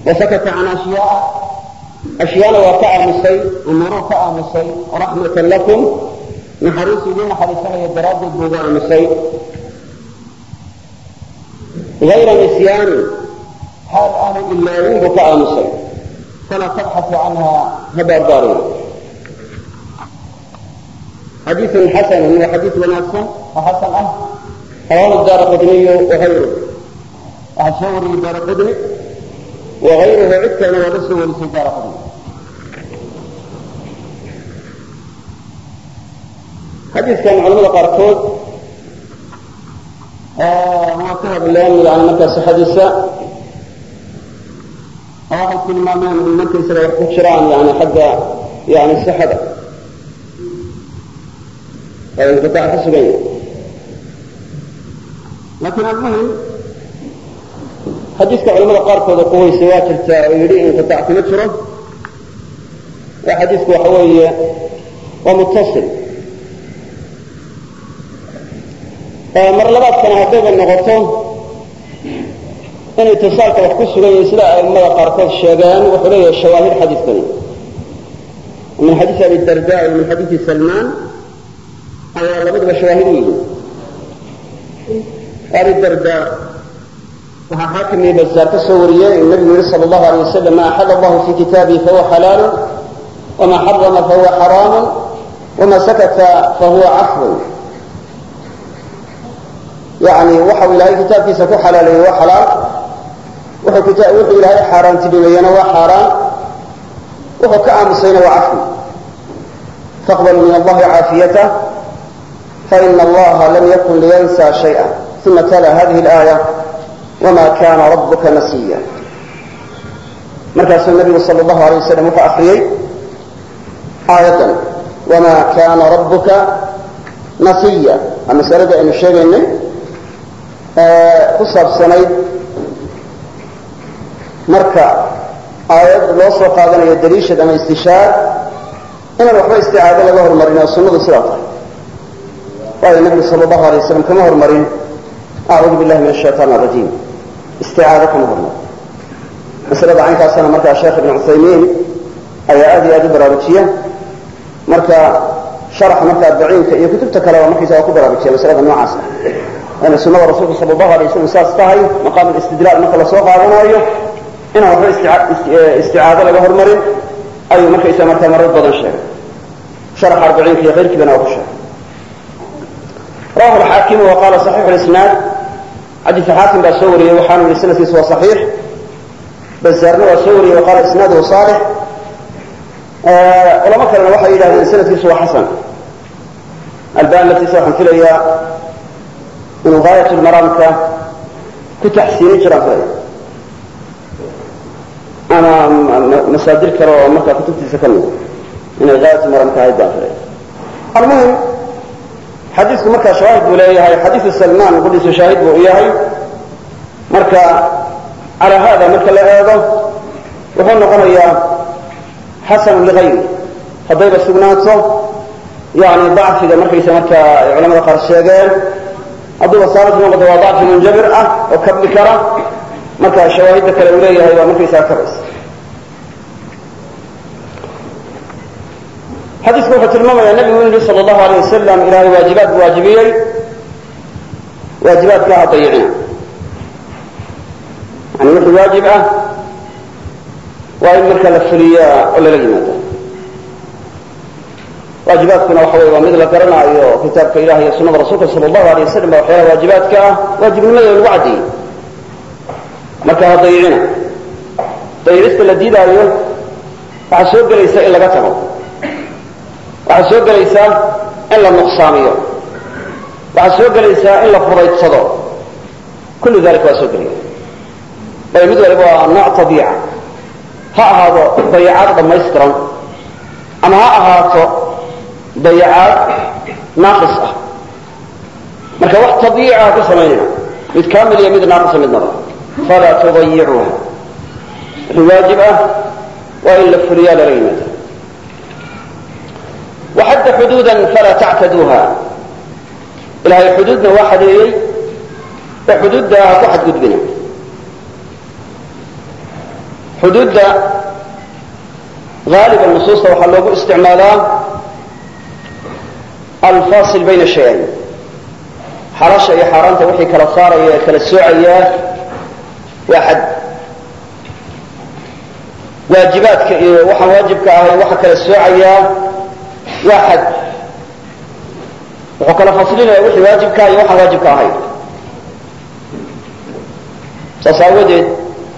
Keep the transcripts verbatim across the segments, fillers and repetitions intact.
وسكت عن أشياء أشياء وكأمسي أمره كأمسي رحمة لكم نحريص دين حريصنا يدراد بوامسي غير نسيان حال أهل إلا ينبو كأمسي فلا تبحث عنها هبا الضارين. حديث حسن هو حديث ونفسه وحسن أه رواه الدارقطني وغيره الشوري الدارقطني وغيره عدة ورسل ولسي الدارقطني. حديث كان علماء قاركود هو كتب الليل يعني مكاس حديثة واحد كل ما من المكاس يحكي شرعا يعني حتى يعني السحدة هذا انقطاع حسبين. لكن المهم حديث علماء قاركود قوي سواء يريد انقطاع في نشره وحديث وحوي ومتصل مر لبعض كان هدوغ النغطون إن اتصالك وحكسه لي إسلاء المدى قاركوز الشيغان وحليه الشواهد حديث كريم من حديث أبي الدرداء ومن حديث سلمان أولا لابد بشواهده. أبي الدرداء وها حاكم بزار تصوريه النبي صلى الله عليه وسلم ما أحل الله في كتابه فهو حلال وما حرم فهو حرام وما سكت فهو عفو. يعني وحو إلهي كتاب في سكو حلال هو حلال وحو كتاب وحو إلهي حرام تبين هو حرام وحو كأمسين وعفو. فاقبلوا من الله عافيته فإن الله لم يكن لينسى شيئا. ثم تلا هذه الآية وما كان ربك نسيا. مركز النبي صلى الله عليه وسلم فأخريه آية وما كان ربك نسيا. المسألة أن الشيء أنه قصة سنيد مركع آيات الوصف قادنا يدريشة أما استشار إن الوحبة استعادة لله المرين والسنة والصلاة. قال النبي صلى الله عليه وسلم كما هو المرين أعوذ بالله من الشيطان الرجيم استعادة كما هو المرين. مسألة عنك أصلا مركع الشيخ ابن عثيمين أي آدي آدي برابطية مركع شرح مركع الدعين يكتب تكلم مركع سواء برابطية مسألة النوع عسل أن السنة والرسول صلى الله عليه وسلم ساستهي مقام الاستدلال مثل سوق هذا إنه هو استعاذة له المرين أي مركع إسا مركع مرد بدن شيء شرح أربعين في غير كبنا وخشة. رواه الحاكم وقال صحيح الإسناد حديث حاكم بسوري وحامل السنة سوى صحيح بزارنا وسوري وقال إسناده صالح ولما كان الوحي إلى السنة سوى حسن البان التي سوى حنفلية من غاية المرامكة كتحسين جرى فيه أنا مصادر كرة ومكة كتبت سكنه من غاية المرامكة هاي فيه. المهم حديث مكة شواهد ولايها حديث سلمان قدس شاهد وإياهي مركة على هذا مركة لهذا وهو نقول حسن لغيره فضيب السجناته يعني ضعف إذا مركة يسمى علماء قرى الشيغان أضوى صارت من قد وضعت من جبرأة وكبل كرة مركة شواهد ذكر إليها إذا مركة يساكرس. حديث كوفة الماما يا النبي صلى الله عليه وسلم إلى واجبات واجبية واجبات لها ضيعين يعني مثل واجبة وإن مركة لفرية ولا لجنة واجبات كنا وحوي ومثل كرنا كتاب إلهي سنة رسولك صلى الله عليه وسلم وحياة واجبات كواجب المدى والوعدي مركة ضيعين ضيعت الذي داريه فعسوق ليس إلا قتله waxaa soo galaysaa in la nuqsaamiyo waxaa soo galaysaa in la fudaydsado kullu dalik waa soo gelaya bay mid waliba waa nooc tabiica ha ahaado dayacaad dhammaystiran ama ha ahaato dayacaad naaqis ah marka wax tabiica ku samaynayna mid kaamil iyo mid naaqisa midnaba falaa tudayicuuha waajib ah waa in la fuliyaa lala yimaada. وحد حدودا فلا تعتدوها إلهي حدودنا واحد إلي وحدود ده واحد قد بنا حدود غالب النصوص وحلوه استعمالها الفاصل بين الشيئين حراشة يا حرانة وحي كلا صار يا كلا السوعية واحد واجباتك وحا واجبك وحا كلا السوعية واحد وحا كلا فاصلين وحي واجبك وحا واجبك هاي تصاودت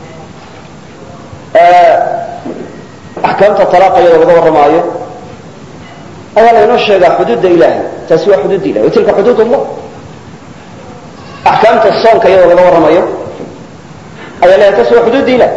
أحكامت الطلاق يا رب الرماية أولا ينشأ حدود إلهي تسوى حدود إلهي وتلك حدود الله أحكامت الصوم كي رب الرماية أولا تسوى حدود إلهي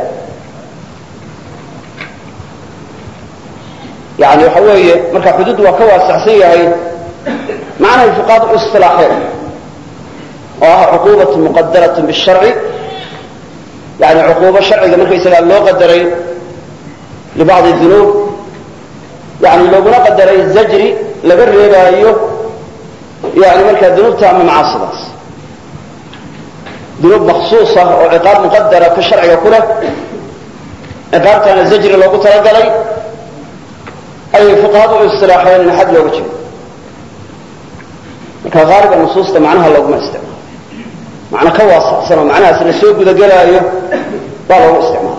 يعني حوي مركا حدود وكوى السحسية معنى الفقاد الاصطلاحين وهي عقوبة مقدرة بالشرع يعني عقوبة شرعية مركا يسأل الله قدرين لبعض الذنوب يعني لو بنا قدرين الزجري لقرر يبايه يعني مركا الذنوب تعمل معاصي بس ذنوب مخصوصة وعقاب مقدرة في الشرع كله عقاب كان الزجري لو قلت رجلي أي فقهاء الاصطلاحين من حد لو وجه كغالب النصوص معناها لو ما استعمال معنى كواس صار معناها سنسوق إذا جلايه والله استعمال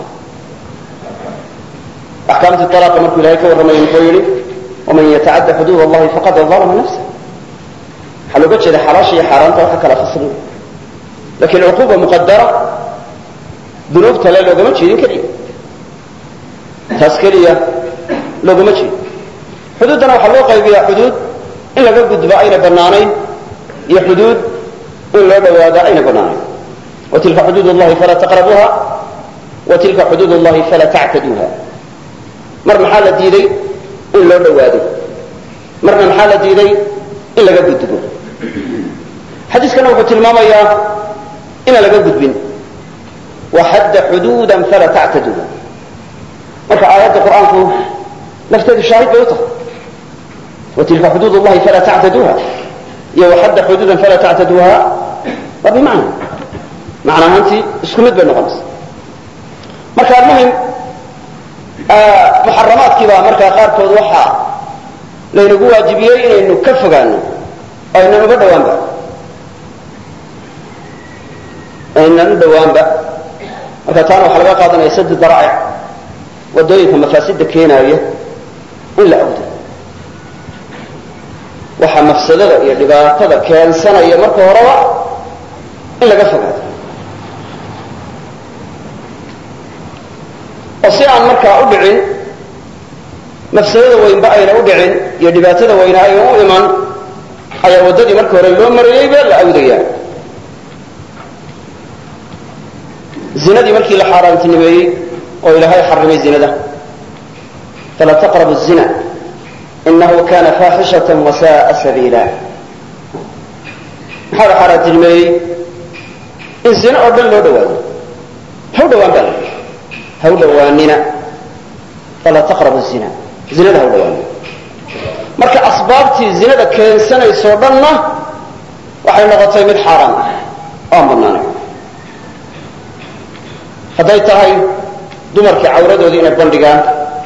أحكام الطلاق مركو إليك ورمي الحويري ومن يتعدى حدود الله فقد ظلم نفسه حلو قلت إذا حراشي حرام توحك لا فصل لكن العقوبة مقدرة ذنوب تلا لو قمت شيء كريم تسكرية لو قمت شيء حدودنا وحلوقة بها حدود إلا قد بأين بنانين هي حدود إلا بوادا أين بنانين وتلك حدود الله فلا تقربوها وتلك حدود الله فلا تعتدوها مرنا حالة ديدي إلا بوادا مرنا حالة ديدي إلا قد تقول حديث كان وقت الماما إلا لقد بين وحد حدودا فلا تعتدوها مركا آيات القرآن لفتاد الشاهد بيوتها وتلك حدود الله فلا تعتدوها يوحد حدودا فلا تعتدوها وبمعنى معنى أنت اسكمت بالنغمس مركا المهم آه محرمات كذا مركا خارج توضوحها لأنه واجبيين إنه كفق عنه أو إنه بدوان بقى إنه بدوان بقى مركا تانو حلقة قادنا يسد الضرائع ودوينك مفاسد كيناوية إلا أودا وحا مفسدة يا dhibaatada keensanaya marka horeba in laga fogaado si aan marka u dhicin mafsadada weyn ba ayna u dhicin iyo dhibaatada weyn ay u iman ayaa wadadii marka hore loo mariyay baa la awdaya zinadii markii la xaraantinimeeyay oo ilaahay xarimay zinada fala taqrabu az-zina إنه كان فاحشة وساء سبيلا هذا حارة المي الزنا أردن له دوان هو دوان بل هو دواننا فلا تقربوا الزنا زنا هو دوان مركا أسبابتي الزنا كان سنة يصورنا وحين نغطي من حرام أمرنا هدايتها دمرك عورد ودين البندقان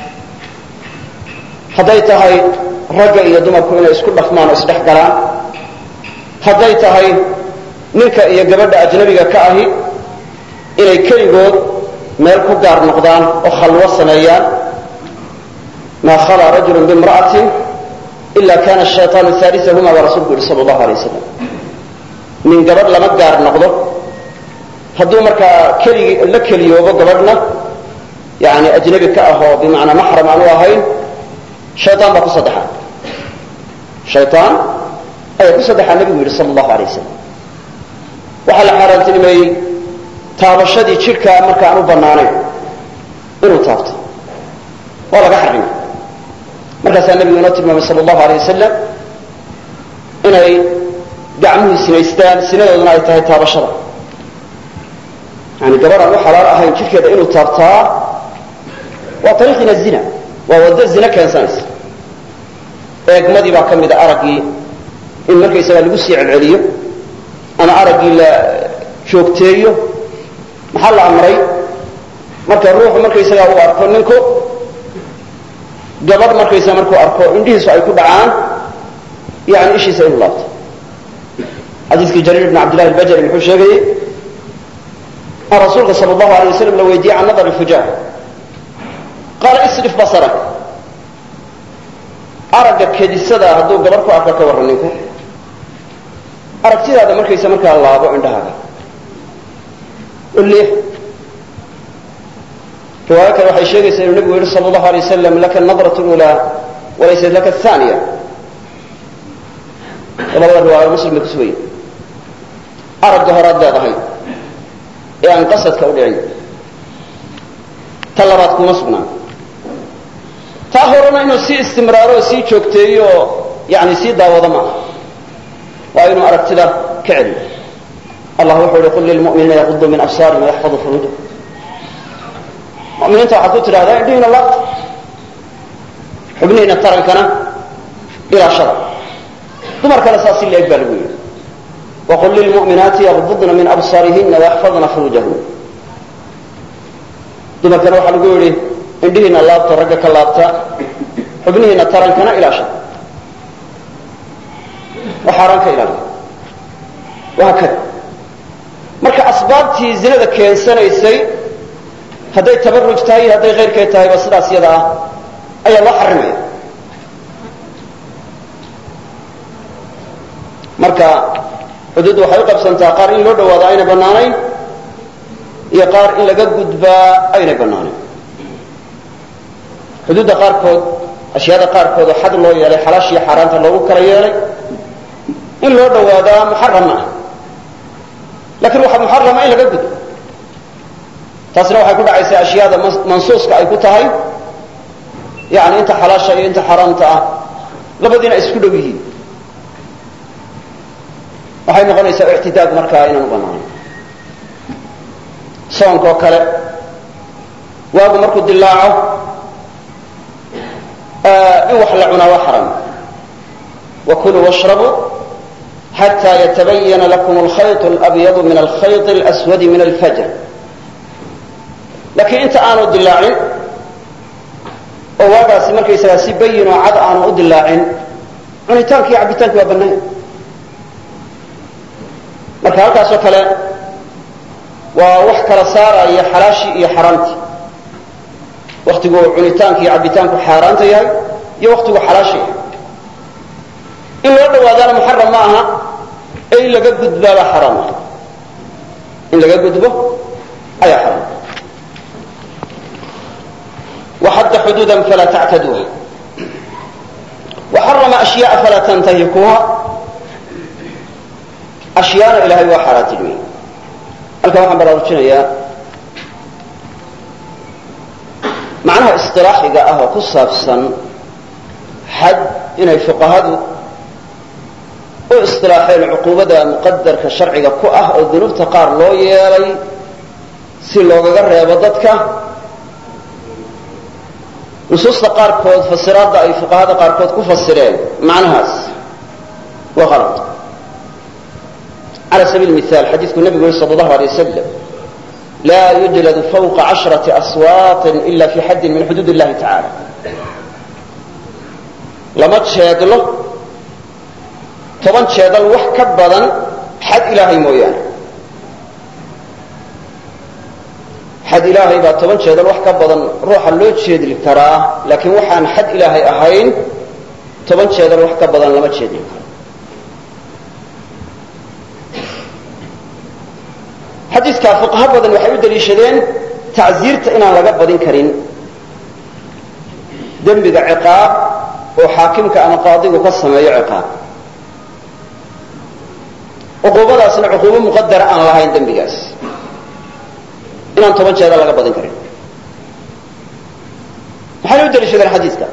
hadday tahay ragga iyo dumarku inay isku dhaqmaan oo isdhex galaan hadday tahay ninka iyo gabadha ajnabiga ka ahi inay keligood meel ku gaar noqdaan oo khalwo sameeyaan ma khala rajulun bimra'atin illa kana ash-shaytanu thalithahuma wa rasuuluhu sallallahu alayhi wasallam min gabadh lama gaar noqdo hadduu markaa keligi la keliyoobo gabadhna yani ajnabi ka ahoo bimacnaa maxram aanu ahayn شيطان بقى صدحا شيطان أي قصدحا النبي صلى الله عليه وسلم وحال حارنتني مي تابشدي شركة مركا عنو بناني إنو تابت ولا قحرين مركا سأل النبي ونطي صلى الله عليه وسلم إنه دعمه سنيستان سنة ودنا يتهي تابشرة يعني قبرا أنه حلال أهين شركة إنو تابتا وطريقنا الزنا وودى الزنا كان سانس eegmadii baa kamid aragii in markaysaga lagu sii celceliyo ama aragii la joogteeyo maxaa la amray marka ruuxu markaysagaa uu arko ninku gabadh markaysaga markuu arko indhihiisu ay ku dhacaan yani ishiisa inu laabto xadiiskii jariir ibn cabdillahi albajali muxuu sheegayey an rasuulka sal allahu alay wasalam la weydiiyey can nadar fujaar qaala isrif basarak aragga kedisada hadduu gabarh ku arko ka warran ninku aragtidaada markaysa markaa laabo indhahaaga leex riwaayo kale waxay sheegaysaa inuu nebigu yihi sal allahu alay wasalam laka nadraة lulaa walaysat laka athaniya labada riwaayo muslim bay kusugaya aragga horaad leedahay ee aan qasadka u dhicin ta labaad kuma sugnaan taa horena inuu sii istimraaro oo sii joogteeyo oo yani sii daawado maaha waa inuu aragtida ka celiyo allah wuxuu yihi qul lilmu'miniina yaquduu min absaarihim wayaxfaduu furuujahum mu'miniinta waxaad ku tidhahdaa indhihiina laabta xubnihiina tarankana ilaashada dumarkana saas si la eg baa lagu yidhi waqul lilmu'minaati yaqdudna min absaarihina wayaxfadna furuujahum dumarkana waxaa lagu yidhi indhihiina laabta ragga ka laabta xubnihiina tarankana ilaashada oo xaaraan ka ilaaliya wahaakada marka asbaabtii zinada keensanaysay hadday tabaruj tahay iyo hadday keyrkeed tahayba sidaas yada ah ayaa loo xarimaya marka xuduuddu waxay u qabsantaa qaar in loo dhawaado aynay bannaanayn iyo qaar in laga gudbaa aynay bannaanayn xuduudda qaarkood ashyaada qaarkood oo xad loo yeelay xalaashiiyo xaaraanta loogu kala yeelay in loo dhawaadaa muxaram ah lakiin waxaa muxarama in laga gudbo taasna waxay ku dhacaysaa ashyaada mansuuska ay ku tahay yani inta xalaasha iyo inta xaaraamta ah labadiina ay isku dhow yihiin waxay noqonaysaa ictidaad markaa inaan u banaanayn soonka oo kale waagu markuu dilaaco in wax la cunaa waa xaram wakuluu washrabuu xatى yatabayana lakum alkhayط اlabyadu min alkhayط اlaswadi min alfajr lakiin inta aanu dilaacin oo waagaasi markaysagaa si bayin oo cad aanu u dilaacin cunitaanki iyo cabitaanki waa bannaan marka halkaasoo kale waa wax kala saaraya xalaashii iyo xaaraamtii waktigu cunitaanki iyo cabitaanku xaaraanta yahay iyo waktigu xalaasha yahay in loo dhawaadaana muxaram ma aha ee in laga gudbaabaa xaraam ah in laga gudbo ayaa xaraam waxadda xuduudan falaa tactaduuha waxarama ashyaaa falaa tantahikuuha ashyaana ilahay waa xaaraantilmiyey halkan waxaan baraarujinayaa macnaha isilaaxiga ah oo ku saabsan xad inay fuqahadu u isilaaxeen cuquubada muqadarka sharciga ku ah oo dunuubta qaar loo yeelay si loogaga reebo dadka nusuusta qaarkood fasiraadda ay fuqahada qaarkood ku fasireen macnahaas waa qalad cala sabiil mihaal xadiidku nabigu yuri sala allahu alay wasalam laa yujladu fawqa casharati aswaatin ila fi xaddin min xuduud illahi tacala lama jeedlo toban jeedal wax ka badan xad ilaahay mooyaane xad ilaahay baa toban jeedal wax ka badan ruuxa loo jeedli karaa laakiin waxaan xad ilaahay ahayn toban jeedal wax ka badan lama jeedli karo xadiidkaa fuqaha badan waxay u daliishadeen tacsiirta inaan laga badin karin dembiga ciqaab oo xaakimka ama qaadigu ka sameeyo ciqaab cuquubadaasna cuquubo muqadara aan lahayn dembigaas inaan toban jeeda laga badin karin maxayna u daliishadeen xadiidka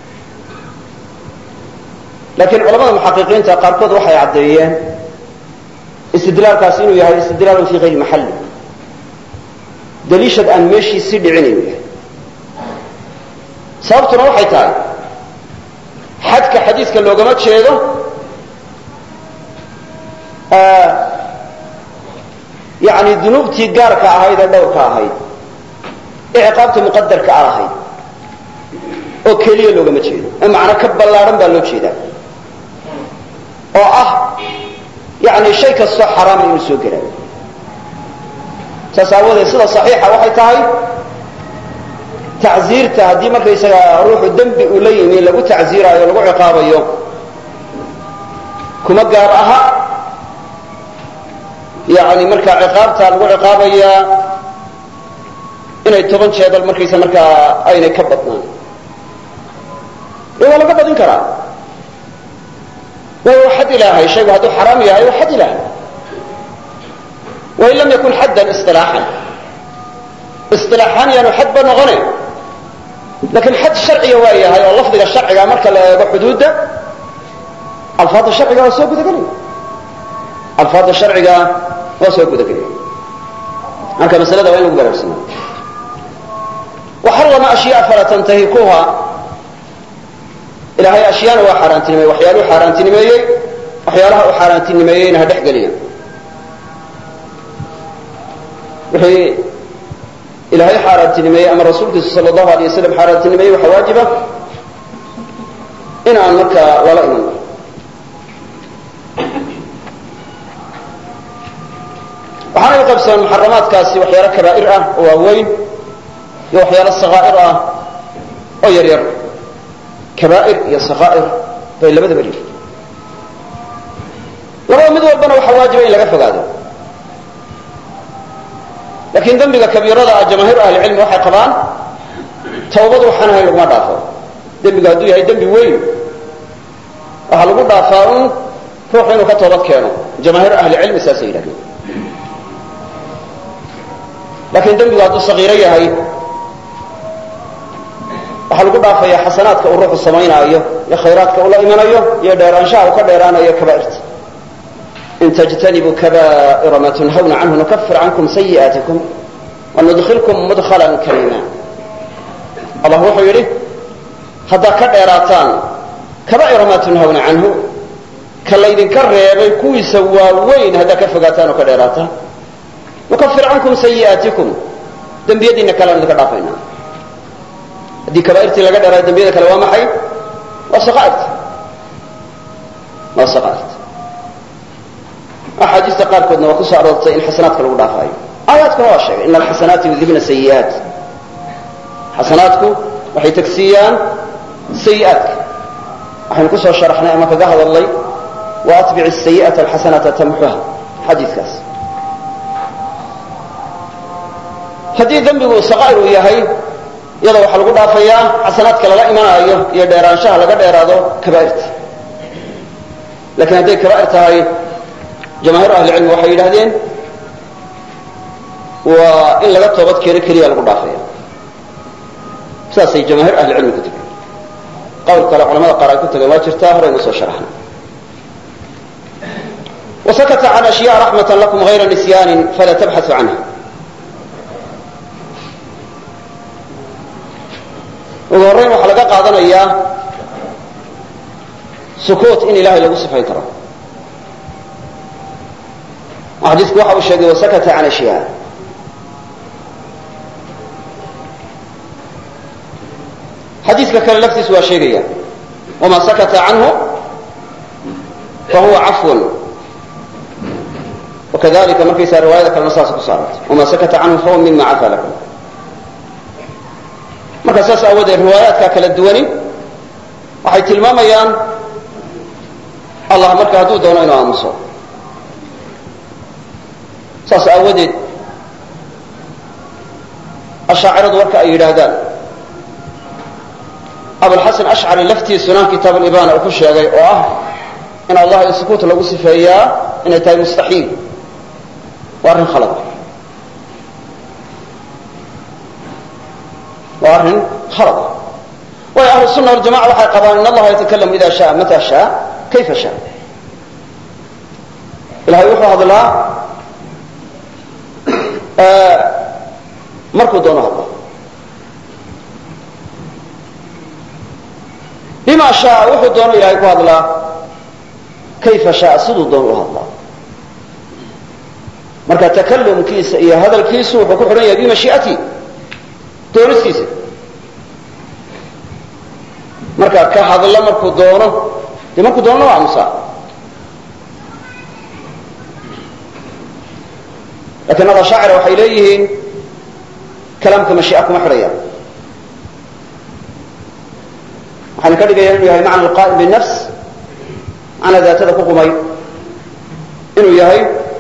laakiin culamada muxaqiqiinta qaarkood waxay caddeeyeen istidlaalkaasi inuu yahay istidlaalun fii hayri maxalli daliishad aan meeshiisii dhicin inuu yahay sababtuna waxay tahay xadka xadiidka loogama jeedo yani dunuubtii gaarka ahayd ee dhowrka ahayd ciqaabta muqadarka aan ahayn oo keliya loogama jeedo ee macno ka ballaaran baa loo jeedaa oo ah yani shay kastoo xaraam inuu soo gelaayo saas aawadeed sida saxiixa waxay tahay tacziirta haddii markaysaga ruuxu dembi uu la yimi lagu tacziiraayo lagu ciqaabayo kuma gaar aha yani markaa ciqaabta lagu ciqaabayaa inay toban jeedal markaysa markaa aynay ka badnaan ee waa laga badin karaa waayo xad ilaahay shaygu hadduu xaraam yahay waa xad ilaahay wain lam yakun xaddan isilaaxan isilaaxaan yaanu xad ba noqone lakiin xad sharciga waa yahay oo lafdiga sharciga marka la eego xuduudda alfaada sharciga waa soo gudagelaya alfaada sharciga waa soo gudagelaya marka masalada waa in lagu baraarsanaa waxarama ashyaa falaa tantahikuuha ilaahay ashyaana waa xaaraantinimeeyey waxyaaluhu xaaraantinimeeyey waxyaalaha uu xaaraantinimeeyeyna ha dhex geliya wixii ilaahay xaaraantinimeeyey ama rasuulkiisa sal allahu alay wasalam xaaraantinimeeyey waxaa waajiba in aan markaa lala iman waxaana u qaybsamaan muxaramaadkaasi waxyaalo kabaa'ir ah oo waaweyn iyo waxyaalo sakaa'ir ah oo yar yar kabaa'ir iyo sakaa'ir bay labadaba leeyihin labada mid walbana waxaa waajiba in laga fogaado lakiin dembiga kabiirada ah jamaahiiru ahlicilmi waxay qabaan tawbadu waxaan ahayn laguma dhaafo dembigu hadduu yahay dembi weyn waxaa lagu dhaafaa un ruuxu inuu ka toobad keeno jamaahiiru ahlicilmi saasay yidhahdeen lakiin dembigu hadduu sagiiro yahay waxaa lagu dhaafaya xasanaadka uu ruuxu samaynaayo iyo khayraadka uu la imanayo iyo dheeraanshaha uu ka dheeraanayo kabaa'irta in tajtanibuu kaba'ira ma tunhawna canhu nukafir cankum sayi'aatikum wanudkilkum mudkhalan kariima allah wuxuu yidhi haddaad ka dheeraataan kaba'ira maa tunhawna canhu ka laydinka reebay kuwiisa waaweyn haddaad ka fogaataan oo ka dheeraataan nukafir cankum sayi'aatikum dembiyadiinna kalean idinka dhaafaynaa haddii kaba'irtii laga dheeraayo dembiyada kale waa maxay waa saqaa'irta waa saqaa'irta axaadiista qaarkoodna waa ku soo aroortay in xasanaadka lagu dhaafaayo aayaadkuna waa sheegay ina alxasanaati yudhibna sayi'aat xasanaadku waxay tagsiiyaan sayi'aadka waxaynu ku soo sharaxnay ama kaga hadalnay wa atbic asayi'ata alxasanata tamxuha xadiidkaas haddii dembigu saqaa'ir uu yahay iyada waxaa lagu dhaafayaa xasanaadka lala imanaayo iyo dheeraanshaha laga dheeraado kabaa'irta lakiin hadday kabaa'ir tahay jamaahiir ahlicilmi waxay yidhahdeen waa in laga toobad keeno keliya lagu dhaafaya saasay jamaahiir ahlicilmi ku tegeen qowl kale culamada qaar ay ku tageen waa jirtaa horaynu soo sharaxnay wasakata can ashyaa raxmatan lakum hayra nisyaanin falaa tabxaثu canha ugu horrayn waxaa laga qaadanayaa sukuut in ilahay lagu sifayn karo xadiisku waxa uu sheegay wasakata can ashyaa xadiiska kale laftiisu waa sheegaya wamaa sakata canhu fahuwa cafwun wakadalika markaysaa riwaayada kalena saas ku saarantay wamaa sakata canhu fahuwa mima cafaa lakum marka saas aawadeed riwaayaadka kala duwani waxay tilmaamayaan allah marka hadduu doono inuu aamuso saas aawadeed ashaaciradu warka ay yidhaahdaan abulxasan ashcari laftiisuna kitaab libana uu ku sheegay oo ah in allah iyo sukuut lagu sifeeyaa inay tahay mustaxiil waa arrin khalad waa arrin khalad waayo ahlu sunna waljamaca waxay qabaan in allaha yatakalamu ida shaa mata shaa kayfa shaa ilahay wuxuu hadlaa markuu doono hadla bima shaa wuxuu doono ilahay ku hadlaa kayfa shaa siduu doono u hadlaa marka takalumkiisa iyo hadalkiisu wuxuu ku xidhan yahay bimashii'ati doonistiisa marka ka hadla markuu doono dee markuu doonana waa aamusaa lakin ada shaacira waxay leeyihiin kalaamka mashii'a kuma xidhayaan waxayna ka dhigayaan inuu yahay macna alqaa'im binafs macna daatada ku qumay inuu yahay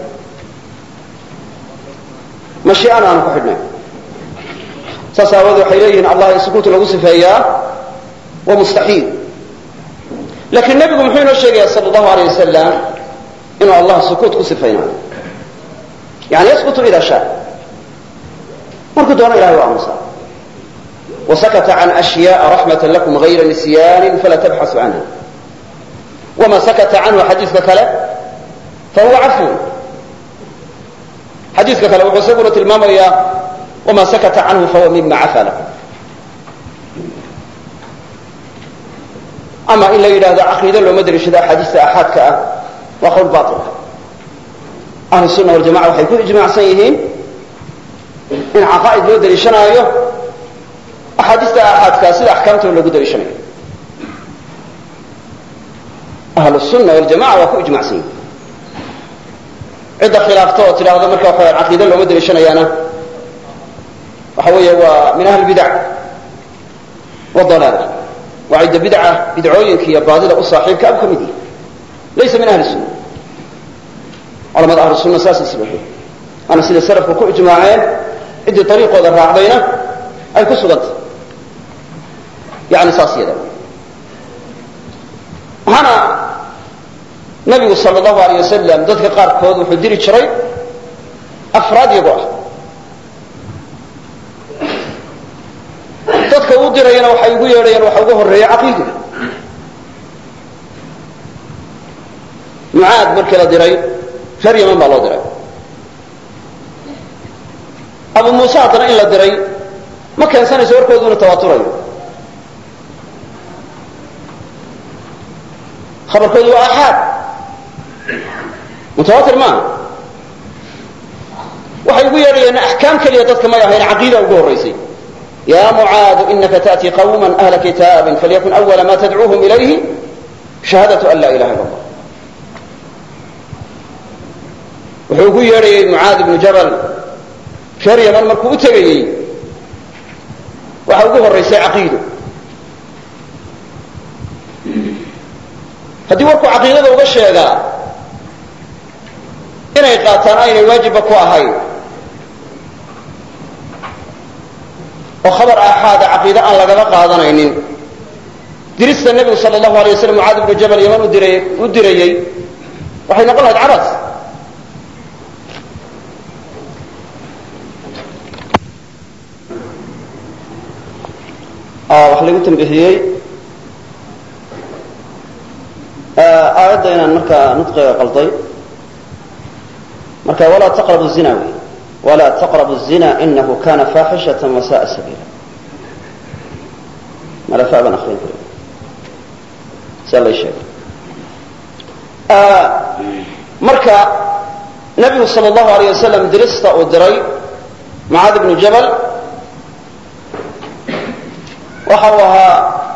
mashii'ana aanu ku xidhnayn saas aawoodee waxay leeyihiin allah in sukuut lagu sifeeyaa waa mustaxiil lakin nebigu muxuu inoo sheegaya sala allahu alayh wasalam inuu allah sukuut ku sifaynayo yani yaskutu ida shaa markuu doono ilahay waa aamusaa وسكت عن أشياء رحمة لكم غير نسيان فلا تبحثوا عنها وما سكت عنه حديثك كلا فهو عفو حديثك كلا وحسبنا المامية وما سكت عنه فهو مما عفى لكم أما إلا إذا هذا عقيدة لو مدري شذا حديث أحادك وقول باطل أهل السنة والجماعة وحيكون إجماع سيئين إن عقائد لو دري شنايه أحاديث أحادك سيدا أحكامته لو دري شنايه أهل السنة والجماعة وكو إجماع سيئين عدة خلافته وتلاغذا مركا وحيا العقيدة لو مدري شنايانا وحوية من أهل البدع والضلال وعد بدعة بدعوين كي باطلة أصاحبك أو كمدي ليس من أهل السنة علماء أهل السنة ساسا السبحين أنا سيدة السلف وكو إجماعين عدة طريق وذا الراعبين أي كسرت يعني ساسية دو هنا نبي صلى الله عليه وسلم ذاتك قارب كود وحديري شري أفراد يقوى dadka uu dirayna waxa ugu yeedhayaan waxa ugu horeeya aqeedo mucaad markii la diray reer yaman baa loo diray abu muusa hadana in la diray ma keensanayso warkooduna tawaaturayo khabarkoodu waa axaad mutawaatir ma waxay ugu yeedhayaan axkaam kaliya dadka ma yahay aqeedo ugu horeysay يا معاذ إنك تأتي قوما أهل كتاب فليكن أول ما تدعوهم إليه شهادة أن لا إله إلا الله وحوكو يري معاذ بن جبل شري من مركو أتغيي وحوكوه الرئيسي عقيده هدي وركو عقيدة وغشي هذا إنا يقاتان أين واجبك وأهين وخبر أحد عقيدة أن لقد قادنين درست النبي صلى الله عليه وسلم معاذ بن جبل يمن ودري ودريي وحين نقول هذا عرس آه وحلي قلت به آه أردنا مركا نطق قلطي مركا ولا تقرب الزنا ولا تقربوا الزنا إنه كان فاحشة وساء سبيلا ما لا فعلا أخرين كريم سأل الله الشيء آه مركا نبي صلى الله عليه وسلم درست ودري معاذ بن جبل وحوها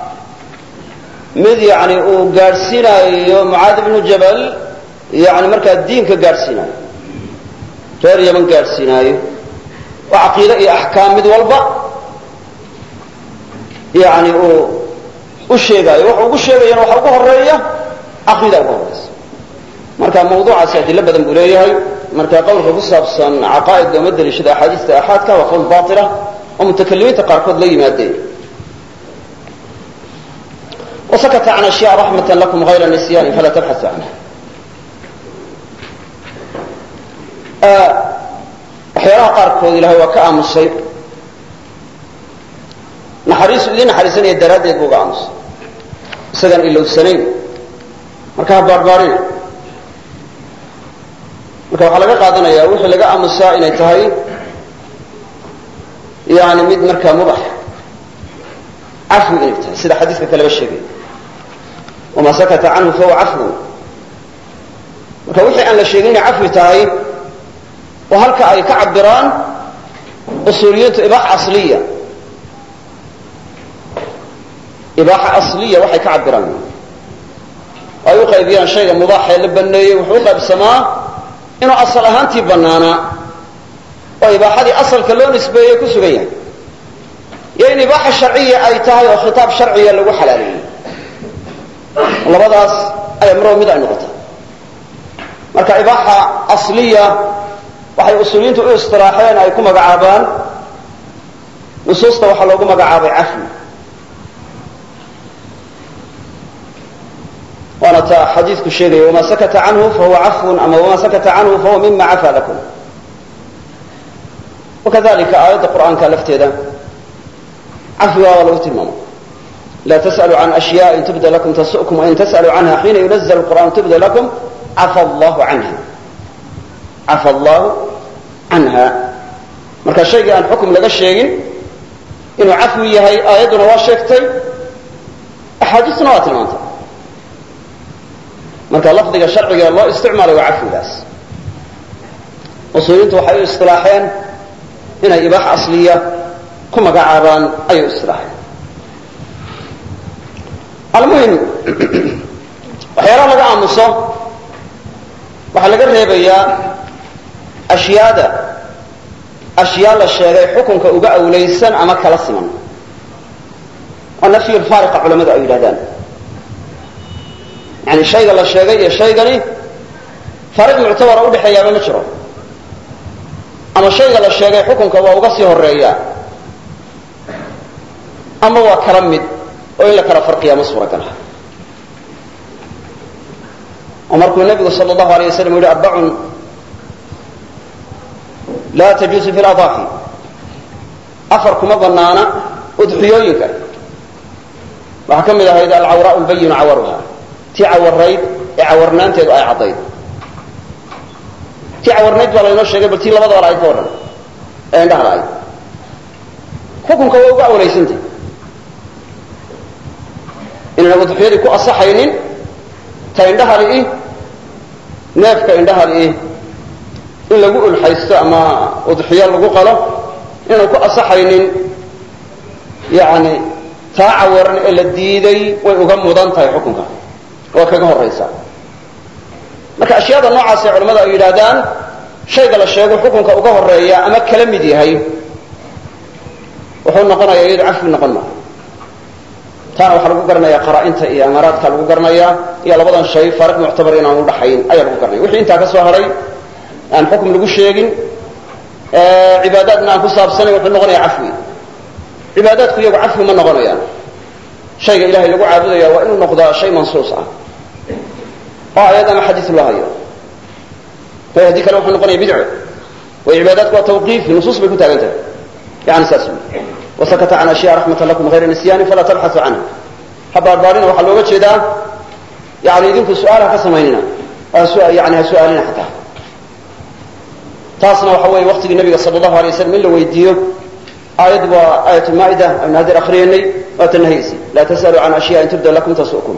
مذ يعني وقارسنا معاذ بن جبل يعني مركا الدين كقارسنا reer yaman gaarsiinaayo oo caqiide iyo axkaam mid walba yani uu u sheegaayo waxa ugu sheegayana waxa ugu horeeya caqiida ugu horeysa marka mawduucaasi adilo badan buu leeyahay marka qowlka ku saabsan caqaa'id ama daliishada axaadiista axaadka waa qowl baatila oo mutakalimiinta qaarkood la yimaadeen وسكت عن أشياء رحمة لكم غير النسيان فلا تبحثوا عنها waxyaalaha qaarkood ilaahay waa ka aamusay naxariisu idin naxariisanaya daraaddeed buu uga aamusay isagaan ilowsanayn marka ha baarbaarin marka waxaa laga qaadanayaa wixii laga aamusaa inay tahay yani mid markaa mubax cafwi inay tahay sida xadiiska kaleba sheegay wamaa sakata canhu fahuwa cafwu marka wixii aan la sheegin inay cafwi tahay oo halka ay ka cabiraan usuuliyintu ibaax asliya ibaaxa asliya waxay ka cabiraan ay u qaybiyaan shayga mubaaxa la baneeyay wuxuu u qaybsamaa inuu asal ahaantii banaana oo ibaaxadii asalka loo nisbeeyay ku sugan yahay iyo in ibaaxa sharciya ay tahay oo khitaab sharciya lagu xalaaleeyay labadaas ay maroo mid ay noqotaa marka ibaaxa asliya waxay usuuliyiintu u istiraaxeen ay ku magacaabaan nusuusta waxaa loogu magacaabay cafwi waana taa xadiidku sheegaya wamaa sakata canhu fahuwa cafwun ama wamaa sakata canhu fahuwa mima cafaa lakum wakadalika aayadda qur'aanka lafteeda cafwiga waa lagu tilmaamo laa tas'aluu can ashyaء in tubda lakum tasu'kum wain tas'aluu canha xiina yunazl الqur'an tubda lakum cafa allahu canha cafa allahu canha marka shaygii aan xukum laga sheegin inuu cafwi yahay aayadduna waa sheegtay axaadiisna waa tilmaantay marka lafdiga sharciga loo isticmaalay waa cafwigaas usuuliyiintu waxay u istilaaxeen inay ibaaxa asliya ku magacaabaan ayay u istilaaxeen almuhim waxyaalaha laga aamuso waxaa laga reebayaa ashyaada ashyaa la sheegay xukunka uga awlaysan ama kala siman oo nafyi lfaariqa culamadu ay yidhahdaan yani shayga la sheegay iyo shaygani faariq muctabara udhexeeyaaba ma jiro ama shayga la sheegay xukunka waa uga sii horeeyaa ama waa kala mid oo in la kala farqiyaa ma suuragala oo markuu nabigu sal allahu alay waslam yihi arbacun laa tajuusu fi ladaaxi afar kuma banaana udxiyooyinka waxaa ka mid ahayd alcawraau lbayinu cawaruha tii cawarayd ee cawarnaanteedu ay caddayd tii cawarnayd baa laynoo sheegay bal tii labadaba la-ayd ka warran ee indhaha la-ayd xukunka waa uga awlaysantay inayna udxiyadii ku asaxaynin ta indhaha li'i neefka indhaha li'i in lagu ulxaysto ama udxiyo lagu qalo inayna ku asaxaynin yani taa cawaran ee la diiday way uga mudan tahay xukunka waa kaga horaysa marka ashyaada noocaas ee culamada ay yidhaahdaan shayga la sheego xukunka uga horeeya ama kala mid yahay wuxuu noqonayaa iyadu cafwi noqon maa taana waxaa lagu garanaya qaraa-inta iyo amaaraadka lagu garanaya iyo labadan shay faariq muctabar inaan udhaxayn ayaa lagu garanaya wixii intaa ka soo haray aan xukum lagu sheegin cibaadaadna aan ku saabsanayn wuxuu noqonaya cafwi cibaadaadku iyagu cafwi ma noqonayaan shayga ilahay lagu caabudaya waa inuu noqdaa shay mansuus ah oo aayad ama xadiis loo hayo way haddii kale wuxuu noqonaya bidco way cibaadaadku waa tawqiifi nusuus bay ku taagan tahay yani saas wasakata can ashya raxmata lakum hayra nisyaani falaa tabxasu canha habaarbaarina waxaa looga jeedaa yani idinku su-aalaha ka samaynina yani ha su-aalina xataa taasna waxa weeye waqtigii nabiga sala allahu alay waslam in la weydiiyo aayaddu waa aayat lmaa'ida aynu hadeer akriyanay waa ta nahaysi laa tas'aluu can ashyaa in tubda lakum tasu'kum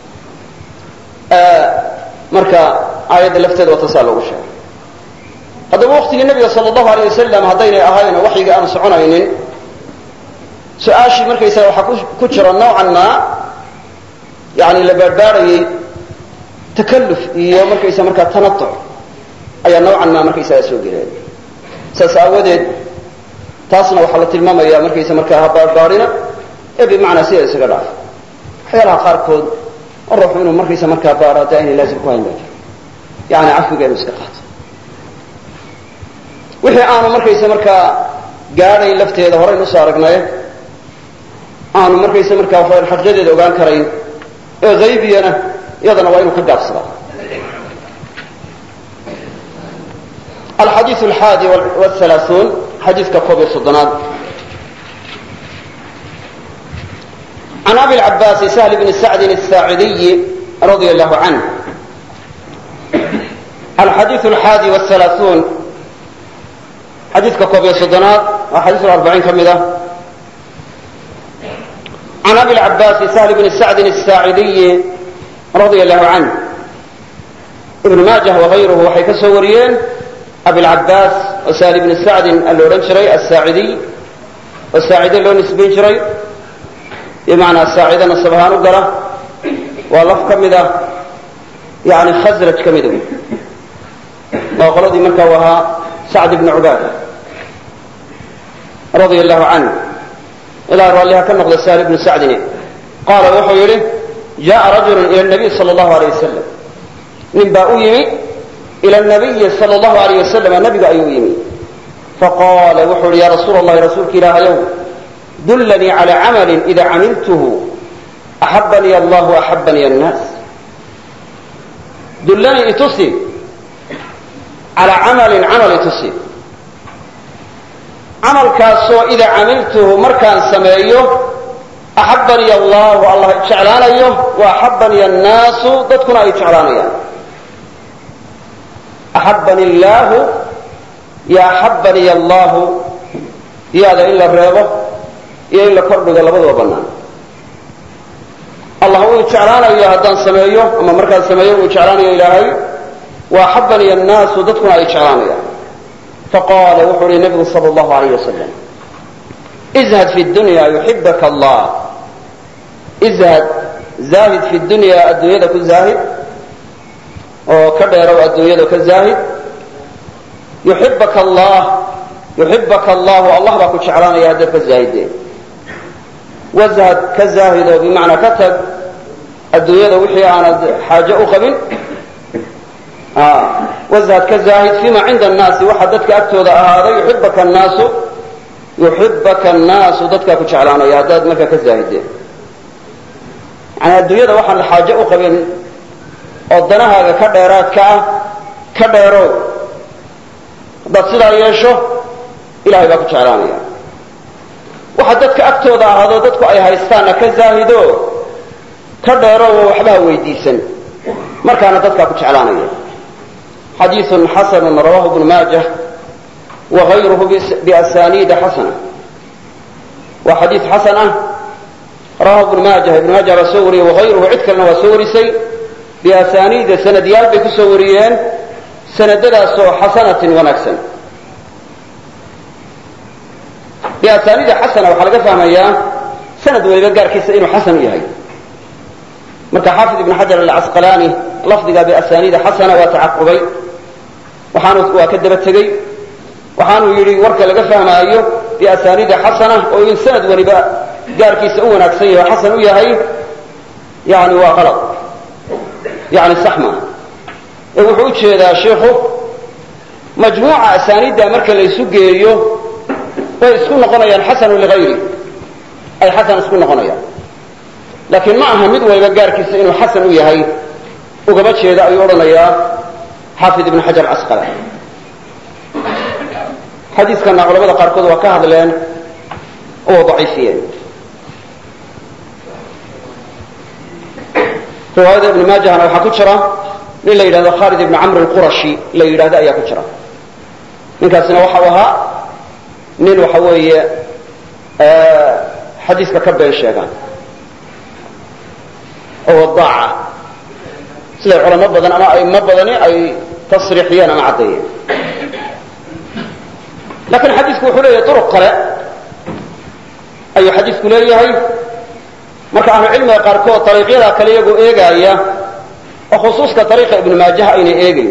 marka aayadda lafteeda waa tasaa loogu sheegay haddaba waqtigii nabiga sala allahu alay wasalam haddaynay ahayn oo waxyiga aan soconaynin su-aashii markaysaga waxaa ku jira noocan maa yani la baarbaarayay takalluf iyo markaysa markaa tanatuc ayaa noocan maa markaysaga soo geleen saas aawadeed taasna waxaa la tilmaamaya markaysa markaa habaarbaarina ee bimacnaa sida isaga dhaaf waxyaalaha qaarkood oo ruuxu inuu markaysa markaa baaro hadda aynay laazim ku hayn ba yani cafwiga inuu iska qaato wixii aanu markaysa markaa gaadhayn lafteeda horaynu usoo aragnay aanu markaysa markaa waxaweyan xaqiiqadeeda ogaan karayn ee haybiyana iyadana waa inuu ka gaabsadaa alxadiiث alxaadi wاhalaaثuun xadiidka koob iyo soddonaad can abi lcabaasi sahl bni sacdin الsaacidiyi radia allahu canh alxadiiث alxaadi wاhalaaثuun xadiidka koob iyo soddonaad waa xadiiث arbaciin ka mid ah can abi lcabaasi sahl bni sacdin الsaacidiyi radia allahu canh ibnu maajah wagayruhu waxay ka soo wariyeen abilcabaas oo sahl bni sacdin a la odhan jiray asaacidiy oo saacide loo nisbayn jiray بمعنى ساعدنا سبحانه قرأ واللف كمدة يعني خزرج كمدة وقال دي مركا وها سعد بن عبادة رضي الله عنه إلى رأيها كان نقضي سهل بن سعد قال وحيره جاء رجل إلى النبي صلى الله عليه وسلم من بأويمي إلى النبي صلى الله عليه وسلم النبي أيويمي فقال وحر يا رسول الله رسولك إله يوم دلني على عمل إذا عملته أحبني الله وأحبني الناس دلني إتصي على عمل عمل إتصي عمل كاسو إذا عملته مركان سمعيه أحبني الله والله يتشعلانيه وأحبني الناس ضدكنا يتشعلانيه أحبني الله يا أحبني الله يا هذا إلا الرياضة يا إلا كرب قلبه وبنان الله هو يتشعلانيه هدان سمعيه أما مركان سمعيه ويتشعلانيه إلهي وأحبني الناس ضدكنا يتشعلانيه فقال وحر النبي صلى الله عليه وسلم ازهد في الدنيا يحبك الله ازهد زاهد في الدنيا الدنيا كل زاهد وكبر الدنيا كالزاهد يحبك الله يحبك الله والله باكو شعران يا هدف الزاهدين وازهد كالزاهد بمعنى كتب الدنيا وحي عن حاجة أخبن آه. وازهد كالزاهد فيما عند الناس وحدتك أكتوذ هذا يحبك الناس يحبك الناس ضدك كشعلان يا داد مكا كالزاهدين عن الدنيا وحن الحاجة أخبن ودناها كديرات كا كديرو dad sidaa yeesho ilaahay baa ku jeclaanaya waxa dadka agtooda ahaado dadku ay haystaan ka zaahido ka dheero waxba weydiisan markaana dadka ku jeclaanaya حديث حسن رواه ابن ماجه وغيره بأسانيد حسنة وحديث حسنة رواه ابن ماجه ابن ماجه وسوري وغيره عدكرنا وسوري سي بأسانيد سنديال بكسوريين سندداسو حسنة ونكسن بأسانيد حسنة وحلقة فهمية سند ويبقى كيس إنه حسن يهي مركا حافظ ابن حجر العسقلاني لفظها بأسانيد حسنة وتعقبي وحانو وكدب التقي وحانو يري وركا لقى فهمية بأسانيد حسنة وإن سند ونبقى قال كيس أونا كسيه وحسن يهي يعني وغلط يعني سحمة wuxuu jeedaa sheekhu majmuuca asaaniida marka la isu geeyo way isku noqonayaan xasan ligayri ay xasan isku noqonayaan laakiin ma aha mid waliba gaarkiisa inuu xasan u yahay ugaba jeeda ayuu oranayaa xaafid ibn xajar asqalani xadiiskana culimada qaarkood waa ka hadleen oo daciifiyeen riwaayada ibn maajahna waxaa ku jira nin la yidhahdo khaalid ibn camr alqurashi la yidhahdo ayaa ku jira ninkaasina waxa uu ahaa nin waxa weeye xadiiska ka been sheegaan oo wadaaca sida culamo badan ama ayma badani ay tasriixiyeen ama caddeeyeen laakiin xadiisku wuxuu leeyahay duruq kale ayuu xadiisku leeyahay marka ahlu cilmiga qaarkood dariiqyada kale iyagoo eegaaya وخصوص كطريقة ابن ماجه أين إيجي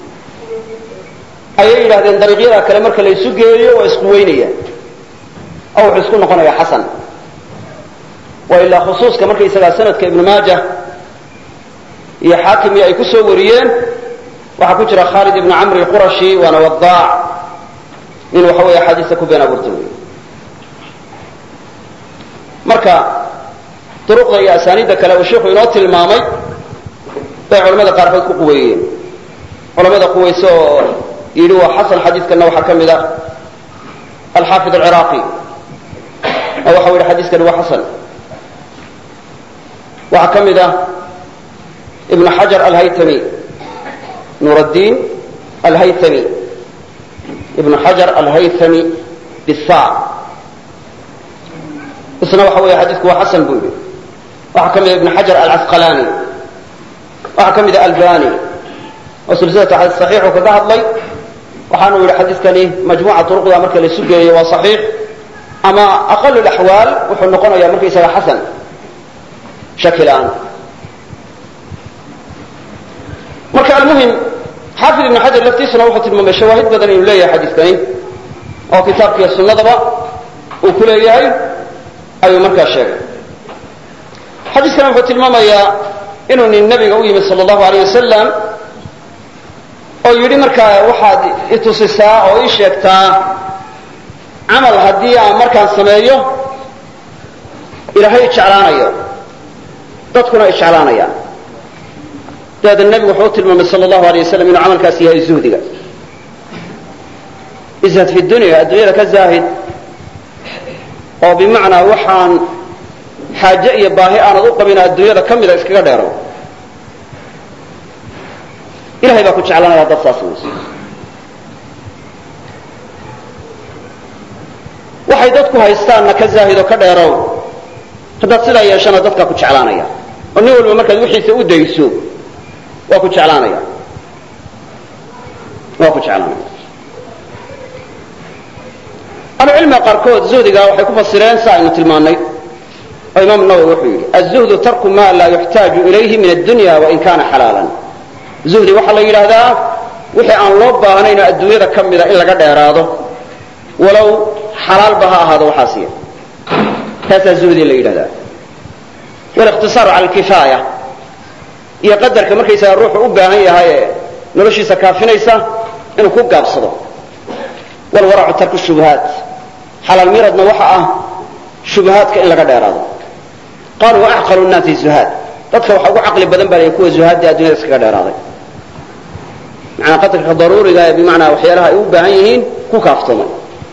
أي إلى هذين طريقية كلام كلا يسوقي ويسقوينية أو حسكون نقول يا حسن وإلا خصوص كمان كي سنة سنة كابن ماجه يا حاكم يا يكسو وريان وحكوش خالد بن عمرو القرشي وأنا وضاع من وحوي حديثك بين أبورتوي مركا طرق يا أسانيد كلا وشيخ ينوت المامي علماء قارفات قويين علماء قويسو يلو حسن حديث كنا وحكم ذا الحافظ العراقي أو حول حديث كنا وحسن وحكم ذا ابن حجر الهيثمي نور الدين الهيثمي ابن حجر الهيثمي بالثاء اسمه وحول حديث وحسن بولي وحكم ابن حجر العسقلاني وحكم ذا الباني وسلسلة على الصحيح وكذا هضلي وحانوا إلى حديث كان مجموعة طرق يا مركز السجى وصحيح أما أقل الأحوال وحنقنا يا مركز حسن shaki la'aan marka almuhim xaafid ibn xajar laftiisuna wuxuu tilmaamay shawaahid badan inuu leeyahay xadiiskani oo kitaabkiiyo sunnadaba uu ku leeyahay ayuu markaa sheegay xadiiskana wuxuu tilmaamayaa inuu nin nabiga u yimid sal allahu alayh wasalam oo yidhi markaa waxaad itusisaa oo ii sheegtaa camal haddii aan markaan sameeyo ilaahay ijeclaanayo dadkuna ijeclaanayaan dabeedna nebigu wuxuu u tilmaamay sal allahu alayh wasalam inuu camalkaas yahay zuhdiga izhad fi dunya adduunyada ka zaahid oo bimacnaa waxaan xaaje iyo baahi aanad u qabin adduunyada ka mida iskaga dheero ilahay baa ku jeclaanaya dad saas mayso waxay dadku haystaanna ka zaahido ka dheerow haddaad sidaa yeeshana dadkaa ku jeclaanaya oo nin walba markaad wixiisa u dayso waa ku jeclaanaya waa ku jeclaanaya ahlucilmiga qaarkood zuhdiga waxay ku fasireen sa aynu tilmaannay oo imaam nawowi wuxuu yidhi aلzuhdu tarku ma laa yuxtaaju ilayhi min addunya wain kana xalaalan zuhdi waxaa la yidhaahdaa wixii aan loo baahnayn oo adduunyada ka mida in laga dheeraado walow xalaalba ha ahaado waxaasiya taasaa zuhdi la yidhahdaa waliqtisaaru cala alkifaaya iyo qadarka markaysaga ruuxu u baahan yahay ee noloshiisa kaafinaysa inuu ku gaabsado walwaracu tarku shubuhaat xalaal miradna waxa ah shubahaadka in laga dheeraado qaaluu acqalu nnaasi zuhaad dadka waxa ugu caqli badan baa kuwa zuhaadda addunyada iskaga dheeraaday macnaa qadarka daruuriga ee bimacnaa waxyaalaha ay u baahan yihiin ku kaaftoomay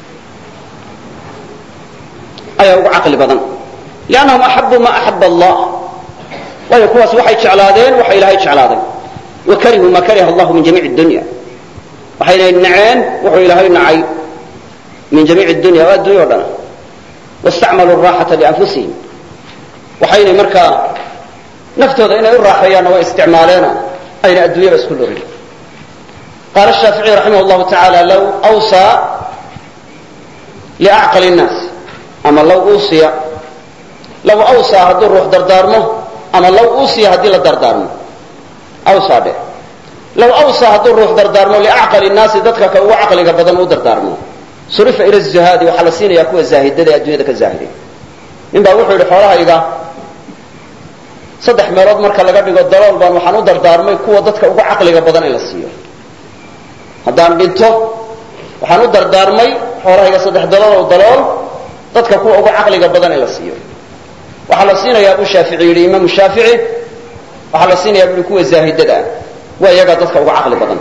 ayaa ugu caqli badan liannahum axabuu ma axaba allah waayo kuwaas waxay jeclaadeen waxa ilaahay jeclaaday wa karihuu ma kariha allahu min jamiici dunya waxayna naceen wuxuu ilaahay nacay min jamiici dunya oo addunya o dhan wastacmaluu raaxata lianfusihim waxaynay markaa naftooda inay u raaxeeyaanna way isticmaaleeno ayna adduunyaba isku lorin qaala shaaficiy raximah llahu tacaala low awsaa liacqali innaas ama low uusiya low awsaa hadduu ruux dardaarmo ama low uusiya haddii la dardaarmo awsaa dheh low awsaa hadduu ruux dardaarmo liacqali innaasi dadka ka ugu caqliga badan u dardaarmo surifa ila zuhaadi waxaa la siinayaa kuwa zaahidada ee addunyada ka zaahiday nin baa wuxuu yidhi xoolahayga saddex meelood marka laga dhigo dalool baan waxaan u dardaarmay kuwa dadka ugu caqliga badan in la siiyo haddaan dhinto waxaan u dardaarmay xoolahayga saddex daloolow dalool dadka kuwa ugu caqliga badan in la siiyo waxaa la siinayaa buu shaafici yidhi imaamu shaafici waxaa la siinayaa bui kuwa zaahidada ah waa iyagaa dadka ugu caqli badan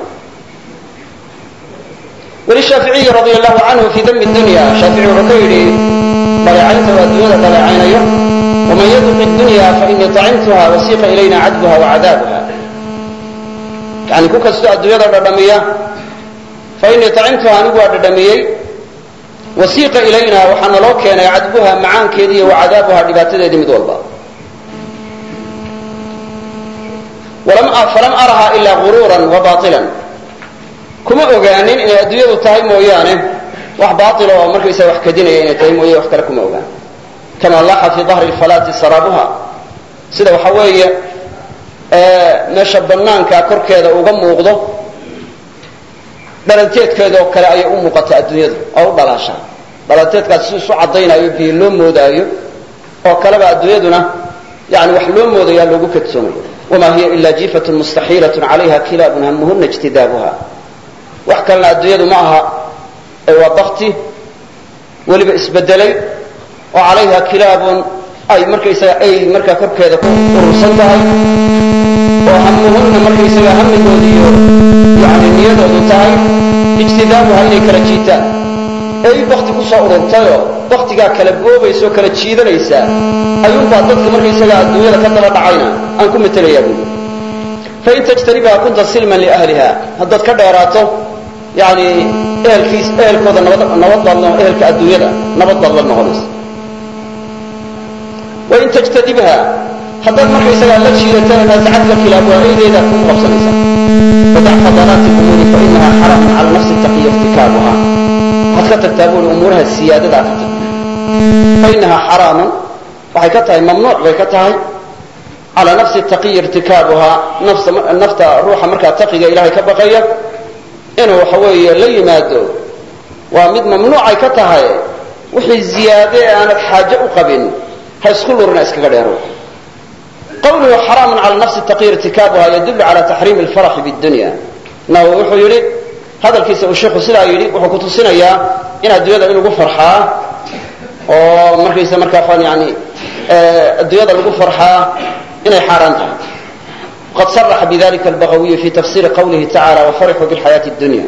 walishaaficiyi radia allahu canhu fii dami dunya shaafici wuxuu ka yidhi dhaleecaynta waa adduunyada dhaleecaynayo waman yaduq dunya fainii acimtuha wasiiqa ilayna cadbuha wacadaabuha yani ku kastoo adduunyada dhadhamiya fainii acimtuha anigu waa dhadhamiyey wasiiqa ilayna waxaa naloo keenay cadbuha macaankeedii iyo wacadaabuha dhibaatadeedii mid walba falam araha ilaa guruuran wa baailan kuma ogaanin inay adduunyadu tahay mooyaane wax baaila oo markaysaa wax kadinaya inay tahay mooye wax kale kuma ogaan kama laxa fii dahri lfalaati saraabuha sida waxa weeye meesha banaanka korkeeda uga muuqdo dhalanteedkeedoo kale ayay u muuqata adduunyadu oo u dhalaashaa dhalanteedkaas si isu caddaynayo biyo loo moodaayo oo kaleba adduunyaduna yani wax loo moodayaa loogu kadsoomayo wamaa hiya ila jiifatun mustaxiilatun calayha kilaabun hamuhuna ijtidaabuha wax kalena adduunyadu ma aha ee waa bakti weliba isbedelay oo calayha kilaabun ay markaysaga ay markaa korkeeda ku urursan tahay oo hamuhunna markaysaga hamigooda iyo yani niyadoodu tahay ijtidaabuha inay kala jiitaan ay bakti ku soo ururtayoo baktigaa kala boobaysa oo kala jiidanaysaa ayuunbaa dadka markaysaga adduunyada ka daba dhacayna aan ku matelayaa buuli fain tajtanibaha kunta silman liahliha haddaad ka dheeraato yani ehelkiis ehelkooda nabad nabadbaad ehelka adduunyada nabad baad la noqonaysa wain tajtadibha haddaad markaysagaa la jiidatana naasacadka kilaabwaaydeeda kugu qabsanaysa wadac fadalaati umuuri fainaha xaraamun cala nafsi taqiya irtikaabuha waxaad ka tagtaa buuli umuuraha siyaadadaa ka tag fainaha xaraamun waxay ka tahay mamnuuc bay ka tahay calى nafsi taqiyi irtikaabuhaa nafta ruuxa markaa taqiga ilahay ka baqaya inuu waxa weeye la yimaado waa mid mamnuucay ka tahay wixii ziyaade ee aanad xaaje u qabin ha isku lurina iskaga dheero qawluhu xaraamun cala nafsi taqiyi irtikaabuhaa yadullu cala taxriimi alfaraxi bidunya nawawi wuxuu yidhi hadalkiisa uu sheikhu sidaa yidhi wuxuu ku tusinayaa in adduunyada in lagu farxaa oo markaysa markaa yani adduunyada lagu farxaa inay xaaraan tahay qad saraxa bidalika albagawiyu fi tafsiri qawlihi tacala wafarixuu bilxayaati اdunya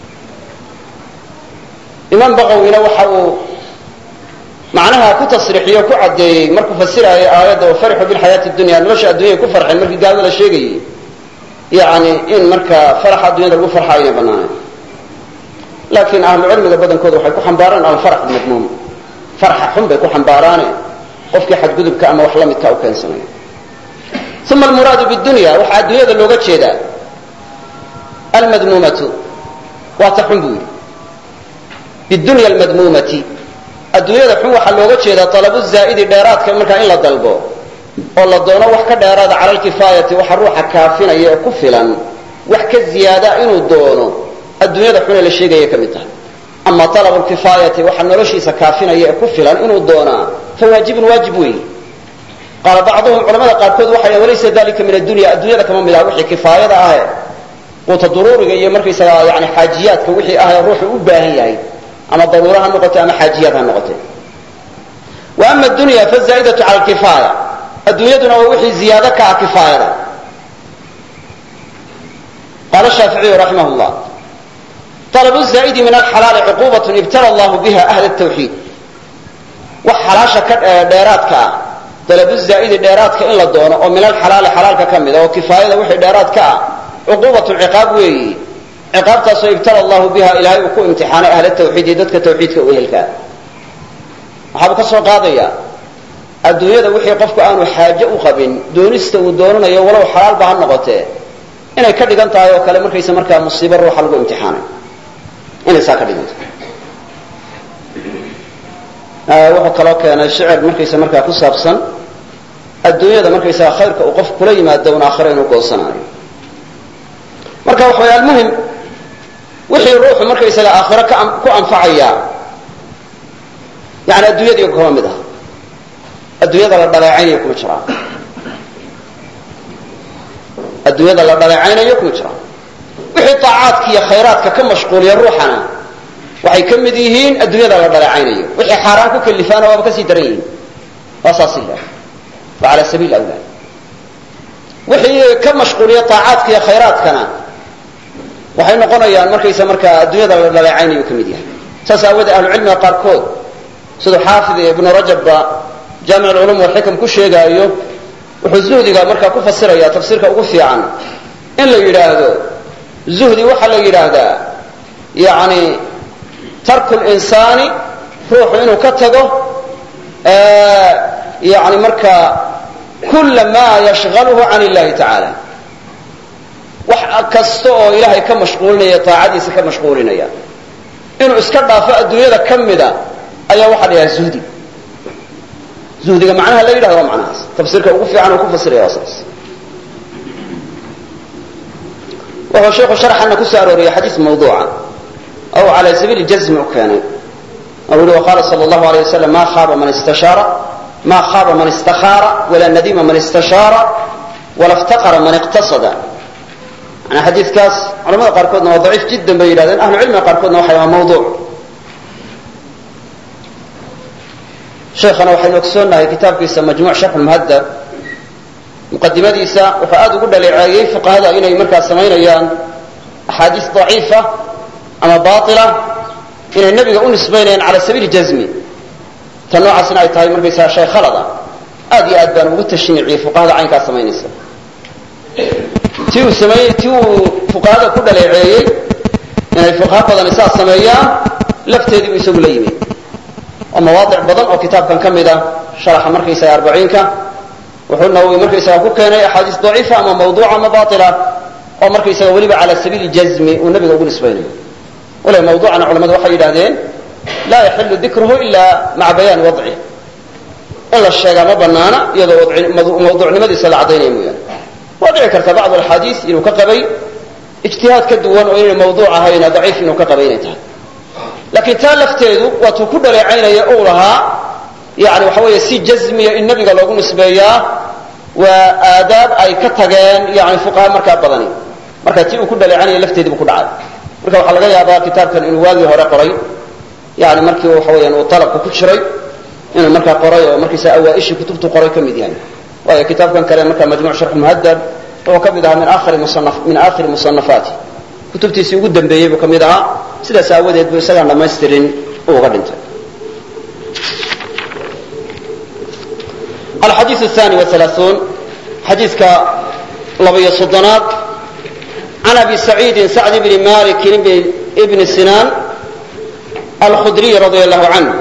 imaam bagawina waxa uu macnaha ku tasriixiyo ku caddeeyey markuu fasiraayo aayadda wafarixuu bilxayaati اdunya nolosha addunyay ku farxeen markii gaalada la sheegayey yani in markaa faraxa addunyada lagu farxa aynay banaanayn laakiin ahlucilmiga badankooda waxay ku xambaaraan alfarax madmuum farxa xun bay ku xambaaraane qofkii xadgudubka ama wax la midka u keensanaya uma almuraadu bidunya waxaa adduunyada looga jeedaa almadmuumatu waa ta xun buu yidhi bidunya almadmuumati adduunyada xun waxaa looga jeedaa talabu zaa'idi dheeraadka markaa in la dalbo oo la doono wax ka dheeraada cala alkifaayati waxa ruuxa kaafinaya ee ku filan wax ka ziyaada inuu doono adduunyada xun ee la sheegaya ka mid tahay ama talabu lkifaayati waxa noloshiisa kaafinaya ee ku filan inuu doonaa fa waajibun waajib weeye qaala bacduhum culamada qaarkood waxay walaysa dalika min addunya adduunyada kama mid ah wixii kifaayada ahe quuta duruuriga iyo markaysaga yani xaajiyaadka wixii ah ee ruuxu u baahan yahay ama daruura ha noqote ama xaajiyaad ha noqote wa ama adunya fazaa'idatu cala alkifaaya adduunyaduna waa wixii ziyaado ka ah kifaayada qaala shaaficiyu raximah llah طلب الزائد من الحلال عقوبة ابتلى الله بها أهل التوحيد وحلاشة ديراتك طلب الزائد ديراتك إلا الدون ومن الحلال حلالك كمذا وكفاية وحي ديراتك عقوبة عقاب وي عقاب تاسو ابتلى الله بها إلهي وكو امتحان أهل التوحيد ذاتك توحيدك وإهلك وحابك السوء قاضية الدنيا وحي قفك آنو حاجة أخبين دونست ودوننا يولو حلال بها النغطة إنا كردي قانتا يوكالي مركا يسمركا مصيبة روح لغو امتحانا inay saa ka dhiganto wuxuu kaloo keenay shicir markaysa markaa ku saabsan adduunyada markaysaga khayrka uu qof kula yimaado un aakhiro inuu goosanaayo marka waxa way almuhim wixii ruuxu markaysaga aakhiro ku anfacaya yani adduunyadii kama mid ah adduunyada la dhaleecaynayo kuma jiraan adduunyada la dhaleecaynayo kuma jiraan wixii طaacaadka iyo khayraadka ka mashquuliya ruuxana waxay ka mid yihiin adduunyada la dhaleecaynayo wixii xaaraan ku kalifaana waaba kasii daran yihiin waa saas ila wa ala sabiil awla wixii ka mashquuliya طaacaadka iyo khayraadkana waxay noqonayaan markaysa markaa adduunyada la dhaleecaynayo ka mid yahay saas aawadee ahlucilmiga qaarkood siduu xaafid ibnu rajabba jaamic alculum walxikam ku sheegaayo wuxuu zuhdiga markaa ku fasiraya tafsiirka ugu fiican in la yidhaahdo zuhdi waxaa la yidhaahdaa yani tarku linsaani ruuxu inuu ka tago yani markaa kula maa yashgaluhu can illahi tacaala wax kasta oo ilaahay ka mashquulinaya taacadiisa ka mashquulinaya inuu iska dhaafo adduunyada ka mida ayaa waxaa la yidhaha zuhdi zuhdiga macnaha la yidhahdo waa macnahaas tafsiirka ugu fiican uu ku fasiraya waa saas wuxuu sheekhu sharxana ku soo arooriyey xadiis mawduuca aw cala sabiili jazmi u keenay oo yidhi waqaala sala allahu alayh wasalam ma khaaba man istashaara ma khaaba man istakhaara walaa nadima man istashaara wala iftaqara man iqtasada yani xadiidkaas culamada qaarkoodna waa daciif jiddan bay yidhahdeen ahlu cilmiga qaarkoodna waxay waa mawduuc sheekhana waxaynu ogsoonnahay kitaabkiisa majmuuc sharx lmuhadab muqadimadiisa wuxuu aad ugu dhaleeceeyey fuqahada inay markaa samaynayaan axaadiis daciifa ama baila inay nebiga u nisbaynayaan cala sabiili jazmi ta noocaasna ay tahay markaysaa shay khalada aad iyo aad baan ugu tashniiciyey fuqahada caynkaa samaynaysa ti uu samey ti uu fuqahada ku dhaleeceeyey inay fuqaha badani saas sameeyaan lafteedii buu isagu la yimi oo mawaadic badan oo kitaabkan ka mid ah sharaxa markaysaga arbaciinka wuxuu nawowi markaysaga ku keenay axaadiis daciifa ama mawduuca ama baila oo markaysaga weliba cala sabiili jazmi uu nabiga ugu nisbaynayo wala mawduucana culamadu waxay yidhahdeen laa yaxilu dikruhu ila maca bayaani wadcih in la sheegaa ma banaana iyadoo mawduucnimadiisa la caddaynaya mooyaane waa dhici karta bacdu alxaadiis inuu ka qabay ijtihaad ka duwan oo inay mawduuc ahayna daciif inuu ka qabay inay tahay laakiin taa lafteedu waatuu ku dhaleecaynaya uu lahaa yani waxa weeye si jazmiya in nabiga loogu nisbeeyaa waa aadaab ay ka tageen yani fuqaha markaa badani marka tii uu ku dhaleecanaya lafteediibu ku dhacay marka waxaa laga yaabaa kitaabkan inuu waagii hore qoray yani markii waxa weeyaan uu talabka ku jiray inuu markaa qoray oo markiisa awaaishii kutubtu qoray ka mid yahay waayo kitaabkan kale markaa majmuc sharx muhadab oo ka mid ahaa min aakhiri musanaf min aakhiri musanafaati kutubtiisii ugu dambeeyey buu ka mid ahaa sidaas aawadeed buu isagaan dhamaystirin uu uga dhintay alxadiiث الثاني وثلاثون xadiidka labaiyo soddonaad can abi saciidin sacd bni malik bni sinaan alkhudriy radia allahu canه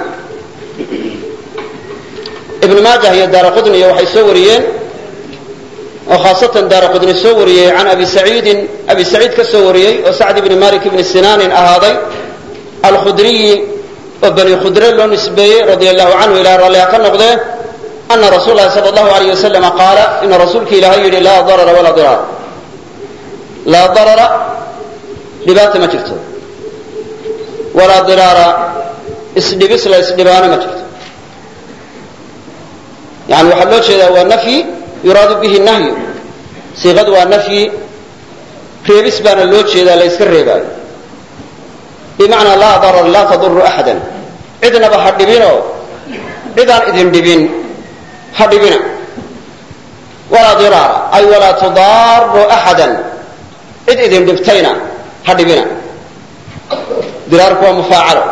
ibn maajah iyo daara qudniyo waxay soo wariyeen oo khaasatan daara qudni soo wariyey can abi saciidin abi saciid ka soo wariyey oo sacd bni malik bni sinaanin ahaaday alkhudriyi oo bani khudre loo nisbeeyey radia allahu canhu ilaah ralliha ka noqdee ana rasuul lahi sal allahu alayh wasalam qaala ina rasuulka ilaahay yidhi laa darara walaa diraar laa darara dhibaata ma jirto walaa diraara isdhibis la isdhibaano ma jirto yani waxaa loo jeedaa waa nafyi yuraadu bihi nahyu siiqadu waa nafyi reebis baana loo jeedaa la yska reebaayo bimacnaa laa darar laa taduru axada cidnaba ha dhibinoo cidaan idin dhibin ha dhibina walaa diraara ay walaa tudaaru axadan cid idin dhibtayna ha dhibina diraarku waa mufaacalo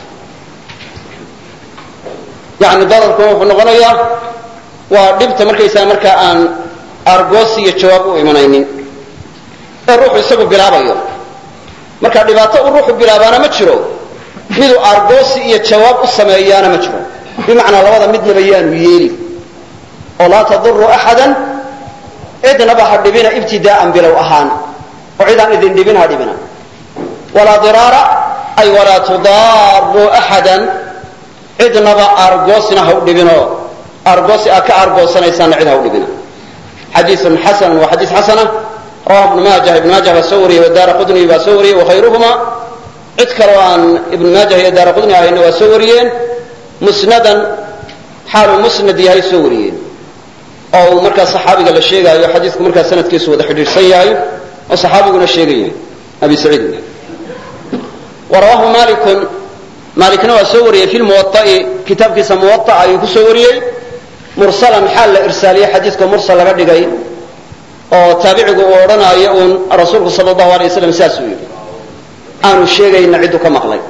yani dararkuna wuxuu noqonayaa waa dhibta markaysaa markaa aan argoosi iyo jawaab u imanaynin ee ruuxu isagu bilaabayo marka dhibaato uu ruuxu bilaabaana ma jiro miduu argoosi iyo jawaab u sameeyaana ma jiro bimacnaa labada midnaba yaanu yeeli oo laa taduru axadan cidnaba ha dhibina ibtidaa'an bilow ahaan oo cidaan idin dhibin ha dhibina walaa diraara ay walaa tudaaru axadan cidnaba argoosina ha u dhibinoo argoosi aad ka argoosanaysaanna cid ha u dhibina xadiiun xasan waa xadiis xasana rawahu ibnu maajah ibnu maajah baa soo wariyey wadaara qudni baa soo wariyey wakhayruhuma cid kaloo aan ibnu maajah iyo daara qudni ahayna waa soo wariyeen musnadan xaaluu musnad yahay soo wariyeen oo uu markaa saxaabiga la sheegaayo xadiidku markaa sanadkiisu wada xidhiidhsan yahay oo saxaabiguna sheegan yahay abi saciid warawahu malikun maalikna waa soo wariyey fi lmuwaطa'i kitaabkiisa muwaطa ayuu ku soo wariyey mursalan xaal la irsaaliyey xadiidka mursal laga dhigay oo taabicigu uu odhanaayo uun rasuulku sal allahu alay waslam saasuu yidhi aanu sheegayna cidduu ka maqlay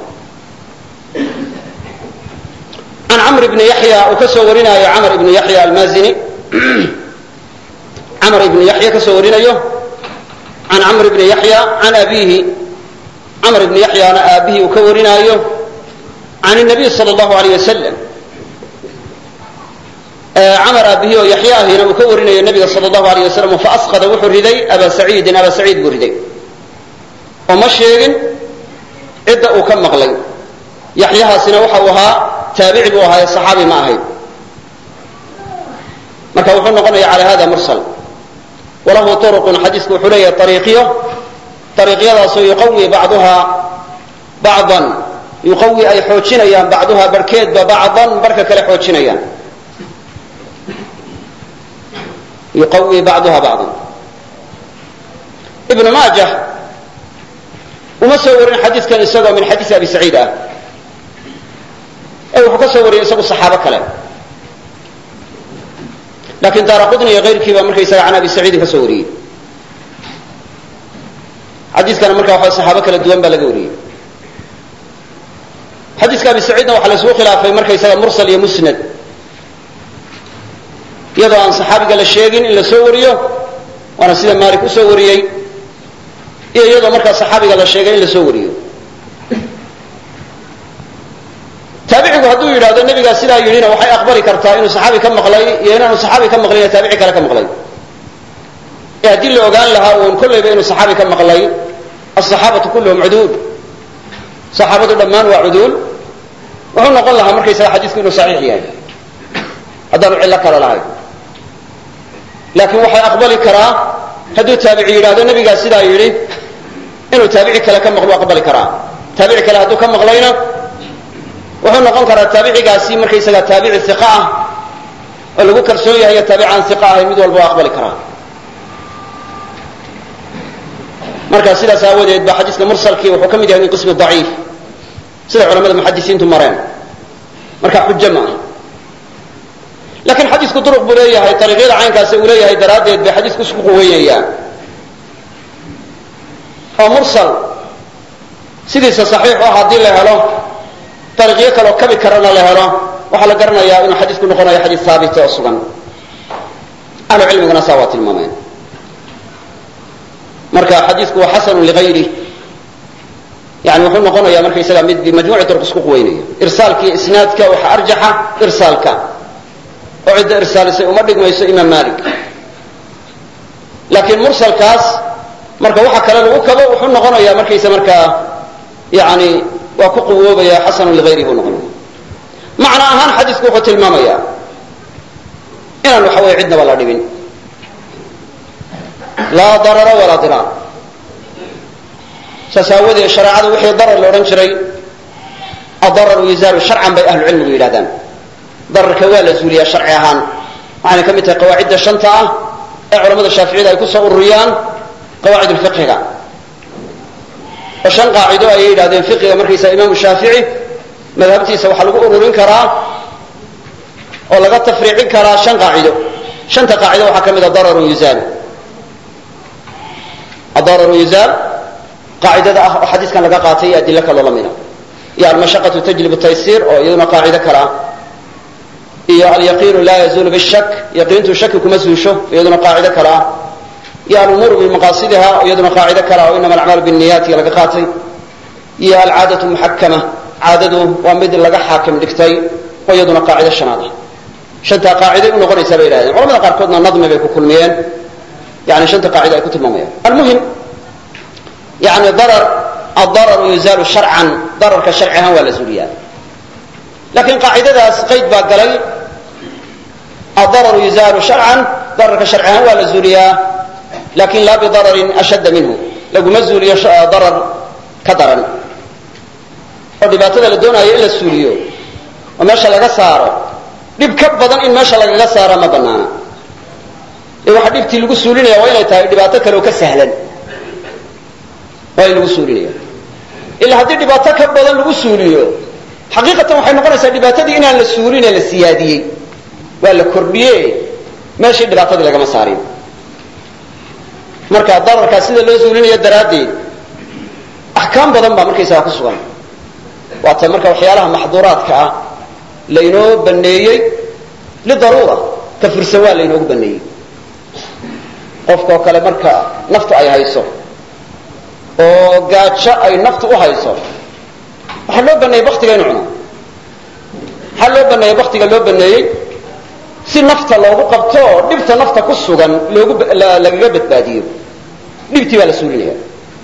can camr bni yaxya uu ka soo warinaayo camr ibni yaxya almazini camr ibni yaxya ka soo warinayo can camr ibni yaxya can abiihi camr ibni yaxyaana aabbihi uu ka warinaayo can الnabiy sal اllahu alayh wasalam camar aabihi oo yaxya ahina uu ka warinayo nabiga sal اllahu alayh wasalam faasqada wuxuu riday aba saciidin aba saciid buu riday oo ma sheegin cidda uu ka maqlay yaxyahaasina waxa uu ahaa taabici buu ahaa saxaabi ma ahayn marka wuxuu noqonaya cala hada mursal walahu turuqun xadiisku wuxuu leeyahay ariiqyo ariiqyadaasoo yuqawi bacduha bacdan yuqawi ay xoojinayaan bacduha barhkeedba bacdan barhka kale xoojinayaan yuqawi bacduha bacdan ibnu maajah uma soo warin xadiidkan isagoo min xadiisi abi saciid ah ee wuxuu ka soo wariyay isagu saxaabo kale lakin daara qudni iyo kayrkiiba markaysaga can abi saciidin ka soo wariyey xadiiskana marka waxa saxaabo kala duwan baa laga wariyey xadiiska abi saciidna waxaa la isugu khilaafay markaysaga mursal iyo musnad iyadoo aan saxaabiga la sheegin in la soo wariyo waana sida maalik u soo wariyey iyo iyadoo markaa saxaabiga la sheegay in la soo wariyo taabicigu hadduu yidhahdo nebigaa sidaa yidhina waxay aqbali kartaa inuu saxaabi ka maqlay iyo inaanu saxaabi ka maqlayna taabici kale ka maqlay ee haddii la ogaan lahaa uun kollayba inuu saxaabi ka maqlay asaxaabatu kulluhum cuduul saxaabadu dhammaan waa cuduul wuxuu noqon lahaa markaysaga xadiisku inuu saxiix yahay haddaanu cillo kale lahayn laakiin waxay aqbali karaa hadduu taabici yidhahdo nebigaa sidaa yidhi inuu taabici kale ka maqlo aqbali karaa taabici kale hadduu ka maqlayna wuxuu noqon karaa taabicigaasi markaysagaa taabici iqa ah oo lagu kalsoon yahay iyo taabic aan iqa ahay mid walba waa aqbali karaa marka sidaas aawadeed ba xadiiska mursalkii wuxuu ka mid yahay min qismi daciif sida culamada muxadisiintu mareen marka xujo ma ah laakiin xadiisku duruq buu leeyahay ariiqyada caynkaasi uu leeyahay daraaddeed bay xadiisku isku quweynayaan oo mursal sidiisa saxiix ah haddii la helo ariiqyo kaloo kabi karana la helo waxaa la garanayaa inuu xadiisku noqonayo xadiis haabita oo sugan ahlu cilmiguna saa waa tilmaameen marka xadiisku waa xasanun ligayri yani wuxuu noqonayaa markaysaga mid bimajmuuci turuq isku quweynaya irsaalka iyo isnaadka waxa arjaxa irsaalka oo cidda irsaalisay uma dhigmayso imaam malik laakiin mursalkaas marka waxa kale lagu kabo wuxuu noqonayaa markaysa markaa yani waa ku quwoobaya xasanun ligayri buu noqonaya macna ahaan xadiisku wuxuu tilmaamaya inaan waxa weye cidnaba la dhibin laa darara walaa diraar saas aawadeed shareecada wixii darar la odhan jiray adararu yuzaalu sharcan bay ahlu cilmigu yidhahdaan dararka waa la zuuliyaa sharci ahaan waxayna ka mid tahay qawaacidda shanta ah ee culamada shaaficiyada ay ku soo ururiyaan qawaacid lfiqhiga oo shan qaacido ayay yidhahdeen fiqiga markaysa imaamu shaafici madhabtiisa waxaa lagu ururin karaa oo laga tafriicin karaa shan qaacido shanta qaacido waxaa ka mid a dararun yuzaalu adararu yuzaal qaacidada ah oo xadiiskan laga qaatay iyo adilo kaloo lamida iyo almashaqatu tajlibu taysiir oo iyaduna qaacido kale ah iyo alyaqiinu laa yazuulu bishak yaqiintu shaki kuma zuusho iyaduna qaacido kale ah iyo alumuuru bimaqaasidiha oo iyaduna qaacido kale ah oo inama alacmaalu binniyaati laga qaatay iyo alcaadatu muxakama caadadu waa mid laga xaakim dhigtay oo iyaduna qaacido shanaad ah shantaa qaaciday u noqonaysaa bay yidhahdeen culamada qaarkoodna nadmi bay ku kulmiyeen yani shanta qaacida ay ku tilmaamayaan almuhim yani darar adararu yuzaalu sharcan dararka sharci ahaan waa la zuuliyaa laakiin qaacidadaas qayd baa galay adararu yuzaalu sharcan dararka sharci ahaan waa la zuuliyaa lakin laa bidararin ashadda minhu laguma zuuliyo darar ka daran oo dhibaatada la doonayo in la suuliyo oo meesha laga saaro dhib ka badan in meesha lagaga saara ma banaana ee waxa dhibtii lagu suulinaya waa inay tahay dhibaato kale oo ka sahlan waa in lagu suulinaya ilaa haddii dhibaato ka badan lagu suuliyo xaqiiqatan waxay noqonaysaa dhibaatadii inaan la suulin ee la siyaadiyey waa la kordhiye meeshii dhibaatadii lagama saarin marka dararkaa sida loo suulinayo daraaddeed axkaam badan baa markaysaga ku sugan waata marka waxyaalaha maxduuraadka ah laynoo baneeyey lidaruura ka fursan waa laynoogu baneeyey qofkao kale marka naftu ay hayso oo gaajo ay naftu u hayso waxaa loo baneeyey baktiga inu cuno maxaa loo baneeyey baktiga loo baneeyey si nafta loogu qabto oo dhibta nafta ku sugan loogu lagaga badbaadiyo dhibtii baa la suulinaya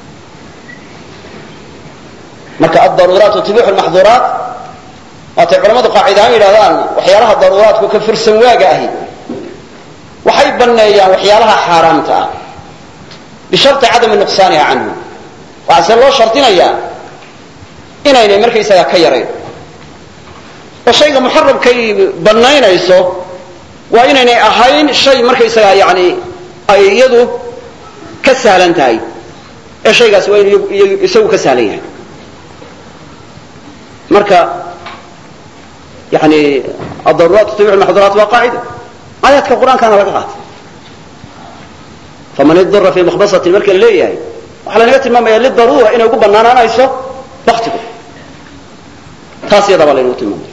marka addaruuraatu tubixu lmaxduuraat waatay culamadu qaacidahaan yidhahdaan waxyaalaha daruuraadku ka fursan waaga ahi waxay baneeyaan waxyaalaha xaaraamta ah bisharti cadami nuqsaaniha canhu waxaase loo shardinayaa inaynay markaysagaa ka yarayn oo shayga muxaramkay banaynayso waa inaynay ahayn shay markaysagaa yani ay iyadu ka sahlan tahay ee shaygaas waa inu isagu ka sahlan yahay marka yani addaruuraat tubixu lmaxduuraat waa qaacida aayaadka qur-aankaana laga qaatay faman idura fii makhbasatin marka la leeyahay waxaa lanaga tilmaamaya lidaruura inay ugu banaanaanayso baktigu taas yadaa baa laynagu tilmaamaya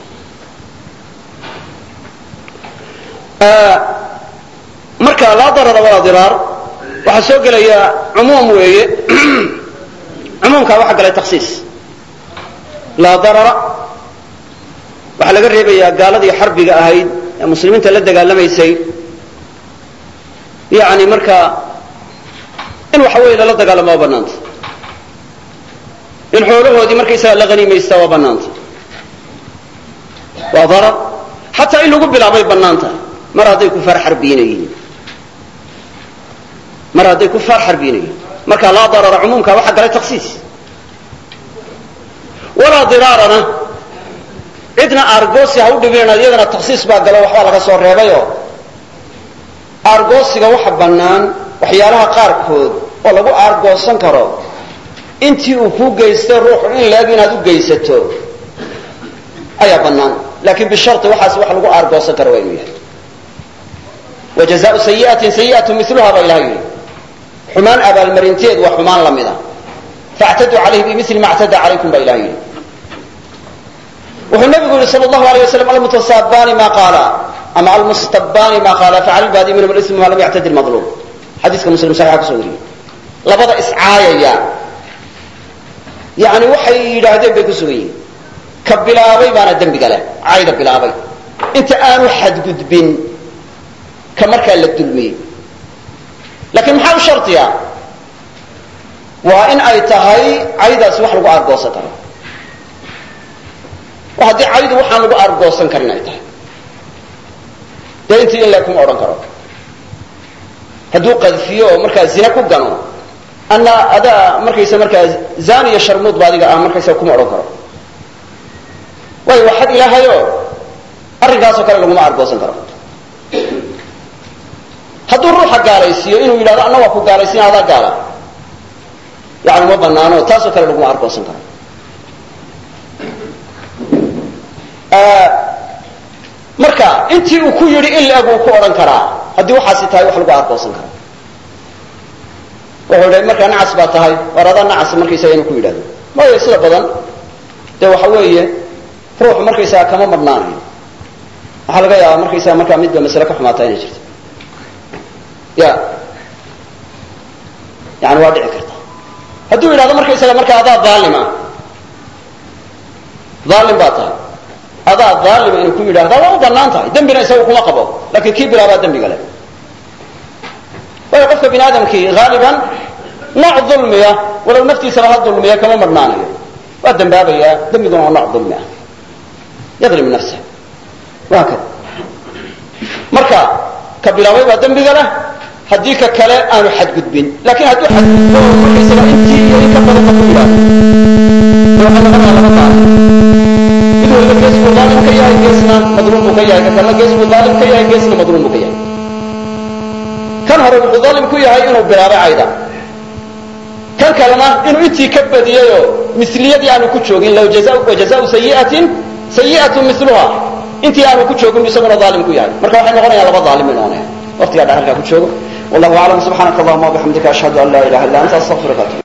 marka laa darara walaa diraar waxaa soo gelaya cumuum weeye cumuumkaa waxaa galay taksiis laa darara waxaa laga reebayaa gaaladii xarbiga ahayd ee muslimiinta la dagaalamaysay yani marka in waxa weeye lala dagaalamo waa banaanta in xoolahoodii markaysaga la haniimaysta waa banaanta waa darar xataa in lagu bilaabay bannaanta mar hadday kufaar xarbiyinayiin mar hadday kufaar xarbiyinayiin marka laa darara cumuumka waxa galay takhsiis walaa diraarana cidna argoosi ha u dhibina iyadana takhsiis baa galo waxbaa laga soo reebayoo argoosiga waxa bannaan waxyaalaha qaarkood oo lagu argoosan karo intii uu ku geystay ruuxu in laag inaad u geysato ayaa bannaan laakiin bisharti waxaas wax lagu argoosan karo waa inuu yahay wajazaau sayi'atin sayi'atu miluha baa ilaha yidhi xumaan abaalmarinteed waa xumaan la mida factaduu calayhi bimili ma ctada calaykum baa ilaha yidhi wuxuu nabigu yihi sal allahu alay waslam almutasaabaani ma qaala ama almustabaani ma qaala facala lbaadi minhum alismu ma lam yactadi lmadluum xadiiska muslim saxiixa kusoo wariyey labada iscaayaya yani waxay yidhaahdeen bay ku sugan yihin ka bilaabay baana dembiga leh cayda bilaabay inta aanu xadgudbin ka markaa la dulmiyey laakiin maxaa u shardiya waa in ay tahay caydaasi wax lagu argoosan karo oo haddii caydu waxaan lagu argoosan karin ay tahay dee intii in le kuma odhan karo hadduu qadfiyo oo markaa zina ku gano anna adaa markaysa markaa zani iyo sharmuud ba adiga ah markaysa kuma odhan karo waayo waa xad ilaahayoo arrinkaasoo kale laguma argoosan karo hadduu ruuxa gaalaysiiyo inuu yidhahdo anna waa ku gaalaysiina adaa gaala yani ma banaano taasoo kale laguma argoosan karo marka intii uu ku yidhi in la-eg uu ku odhan karaa haddii waxaasi tahay wax lagu argoosan karo wuxuu dha markaa nacas baa tahay war adaa nacas markaysaga inuu ku yidhahdo maayo sida badan dee waxa weeye ruuxu markaysaga kama madhnaanayo waxaa laga yaabaa markaysaga markaa midba masale ka xumaataa inay jirto ya yani waa dhici karta hadduu yidhahdo markaysaga markaa adaa aalima aalim baa tahay adaa aalima inuu ku yidhahda waa u banaan tahay dembina isaga kuma qabo lakin kii bilaabaa dembiga leh waayo qofka bini aadamkii haaliban nooc dulmiya walow naftiisaba ha dulmiya kama madhnaanayo waa dembaabayaa dembiguna waa nooc dulmi ah yadlim nafsa waa kada marka ka bilaabay baa dembiga leh haddii ka kale aanu xadgudbin lakin hadduu xadgudbo markaysaga intii iyo in ka badanba ku yidhahdo waxaa noqonaya laba qaal mid waliba geesbuu aalim ka yahay geesna madluum buu ka yahay ka kalena geesbuu aalim ka yahay geesna madluum buu ka yahay kan hore wuxuu aalim ku yahay inuu bilaabay cayda kan kalena inuu intii ka badiyayoo misliyadii aanu ku joogin law wajazaau sayiatin sayi'atu miluha intii aanu ku joogin isaguna aalim ku yahay marka waxay noqonayaan laba aalim bay noqonayaan waqtigaa dha halkaa ku joogo wallahu aclam subxaanaka allahuma wabixamdika ashhadu an laa ilaha illa anta astaغfiruka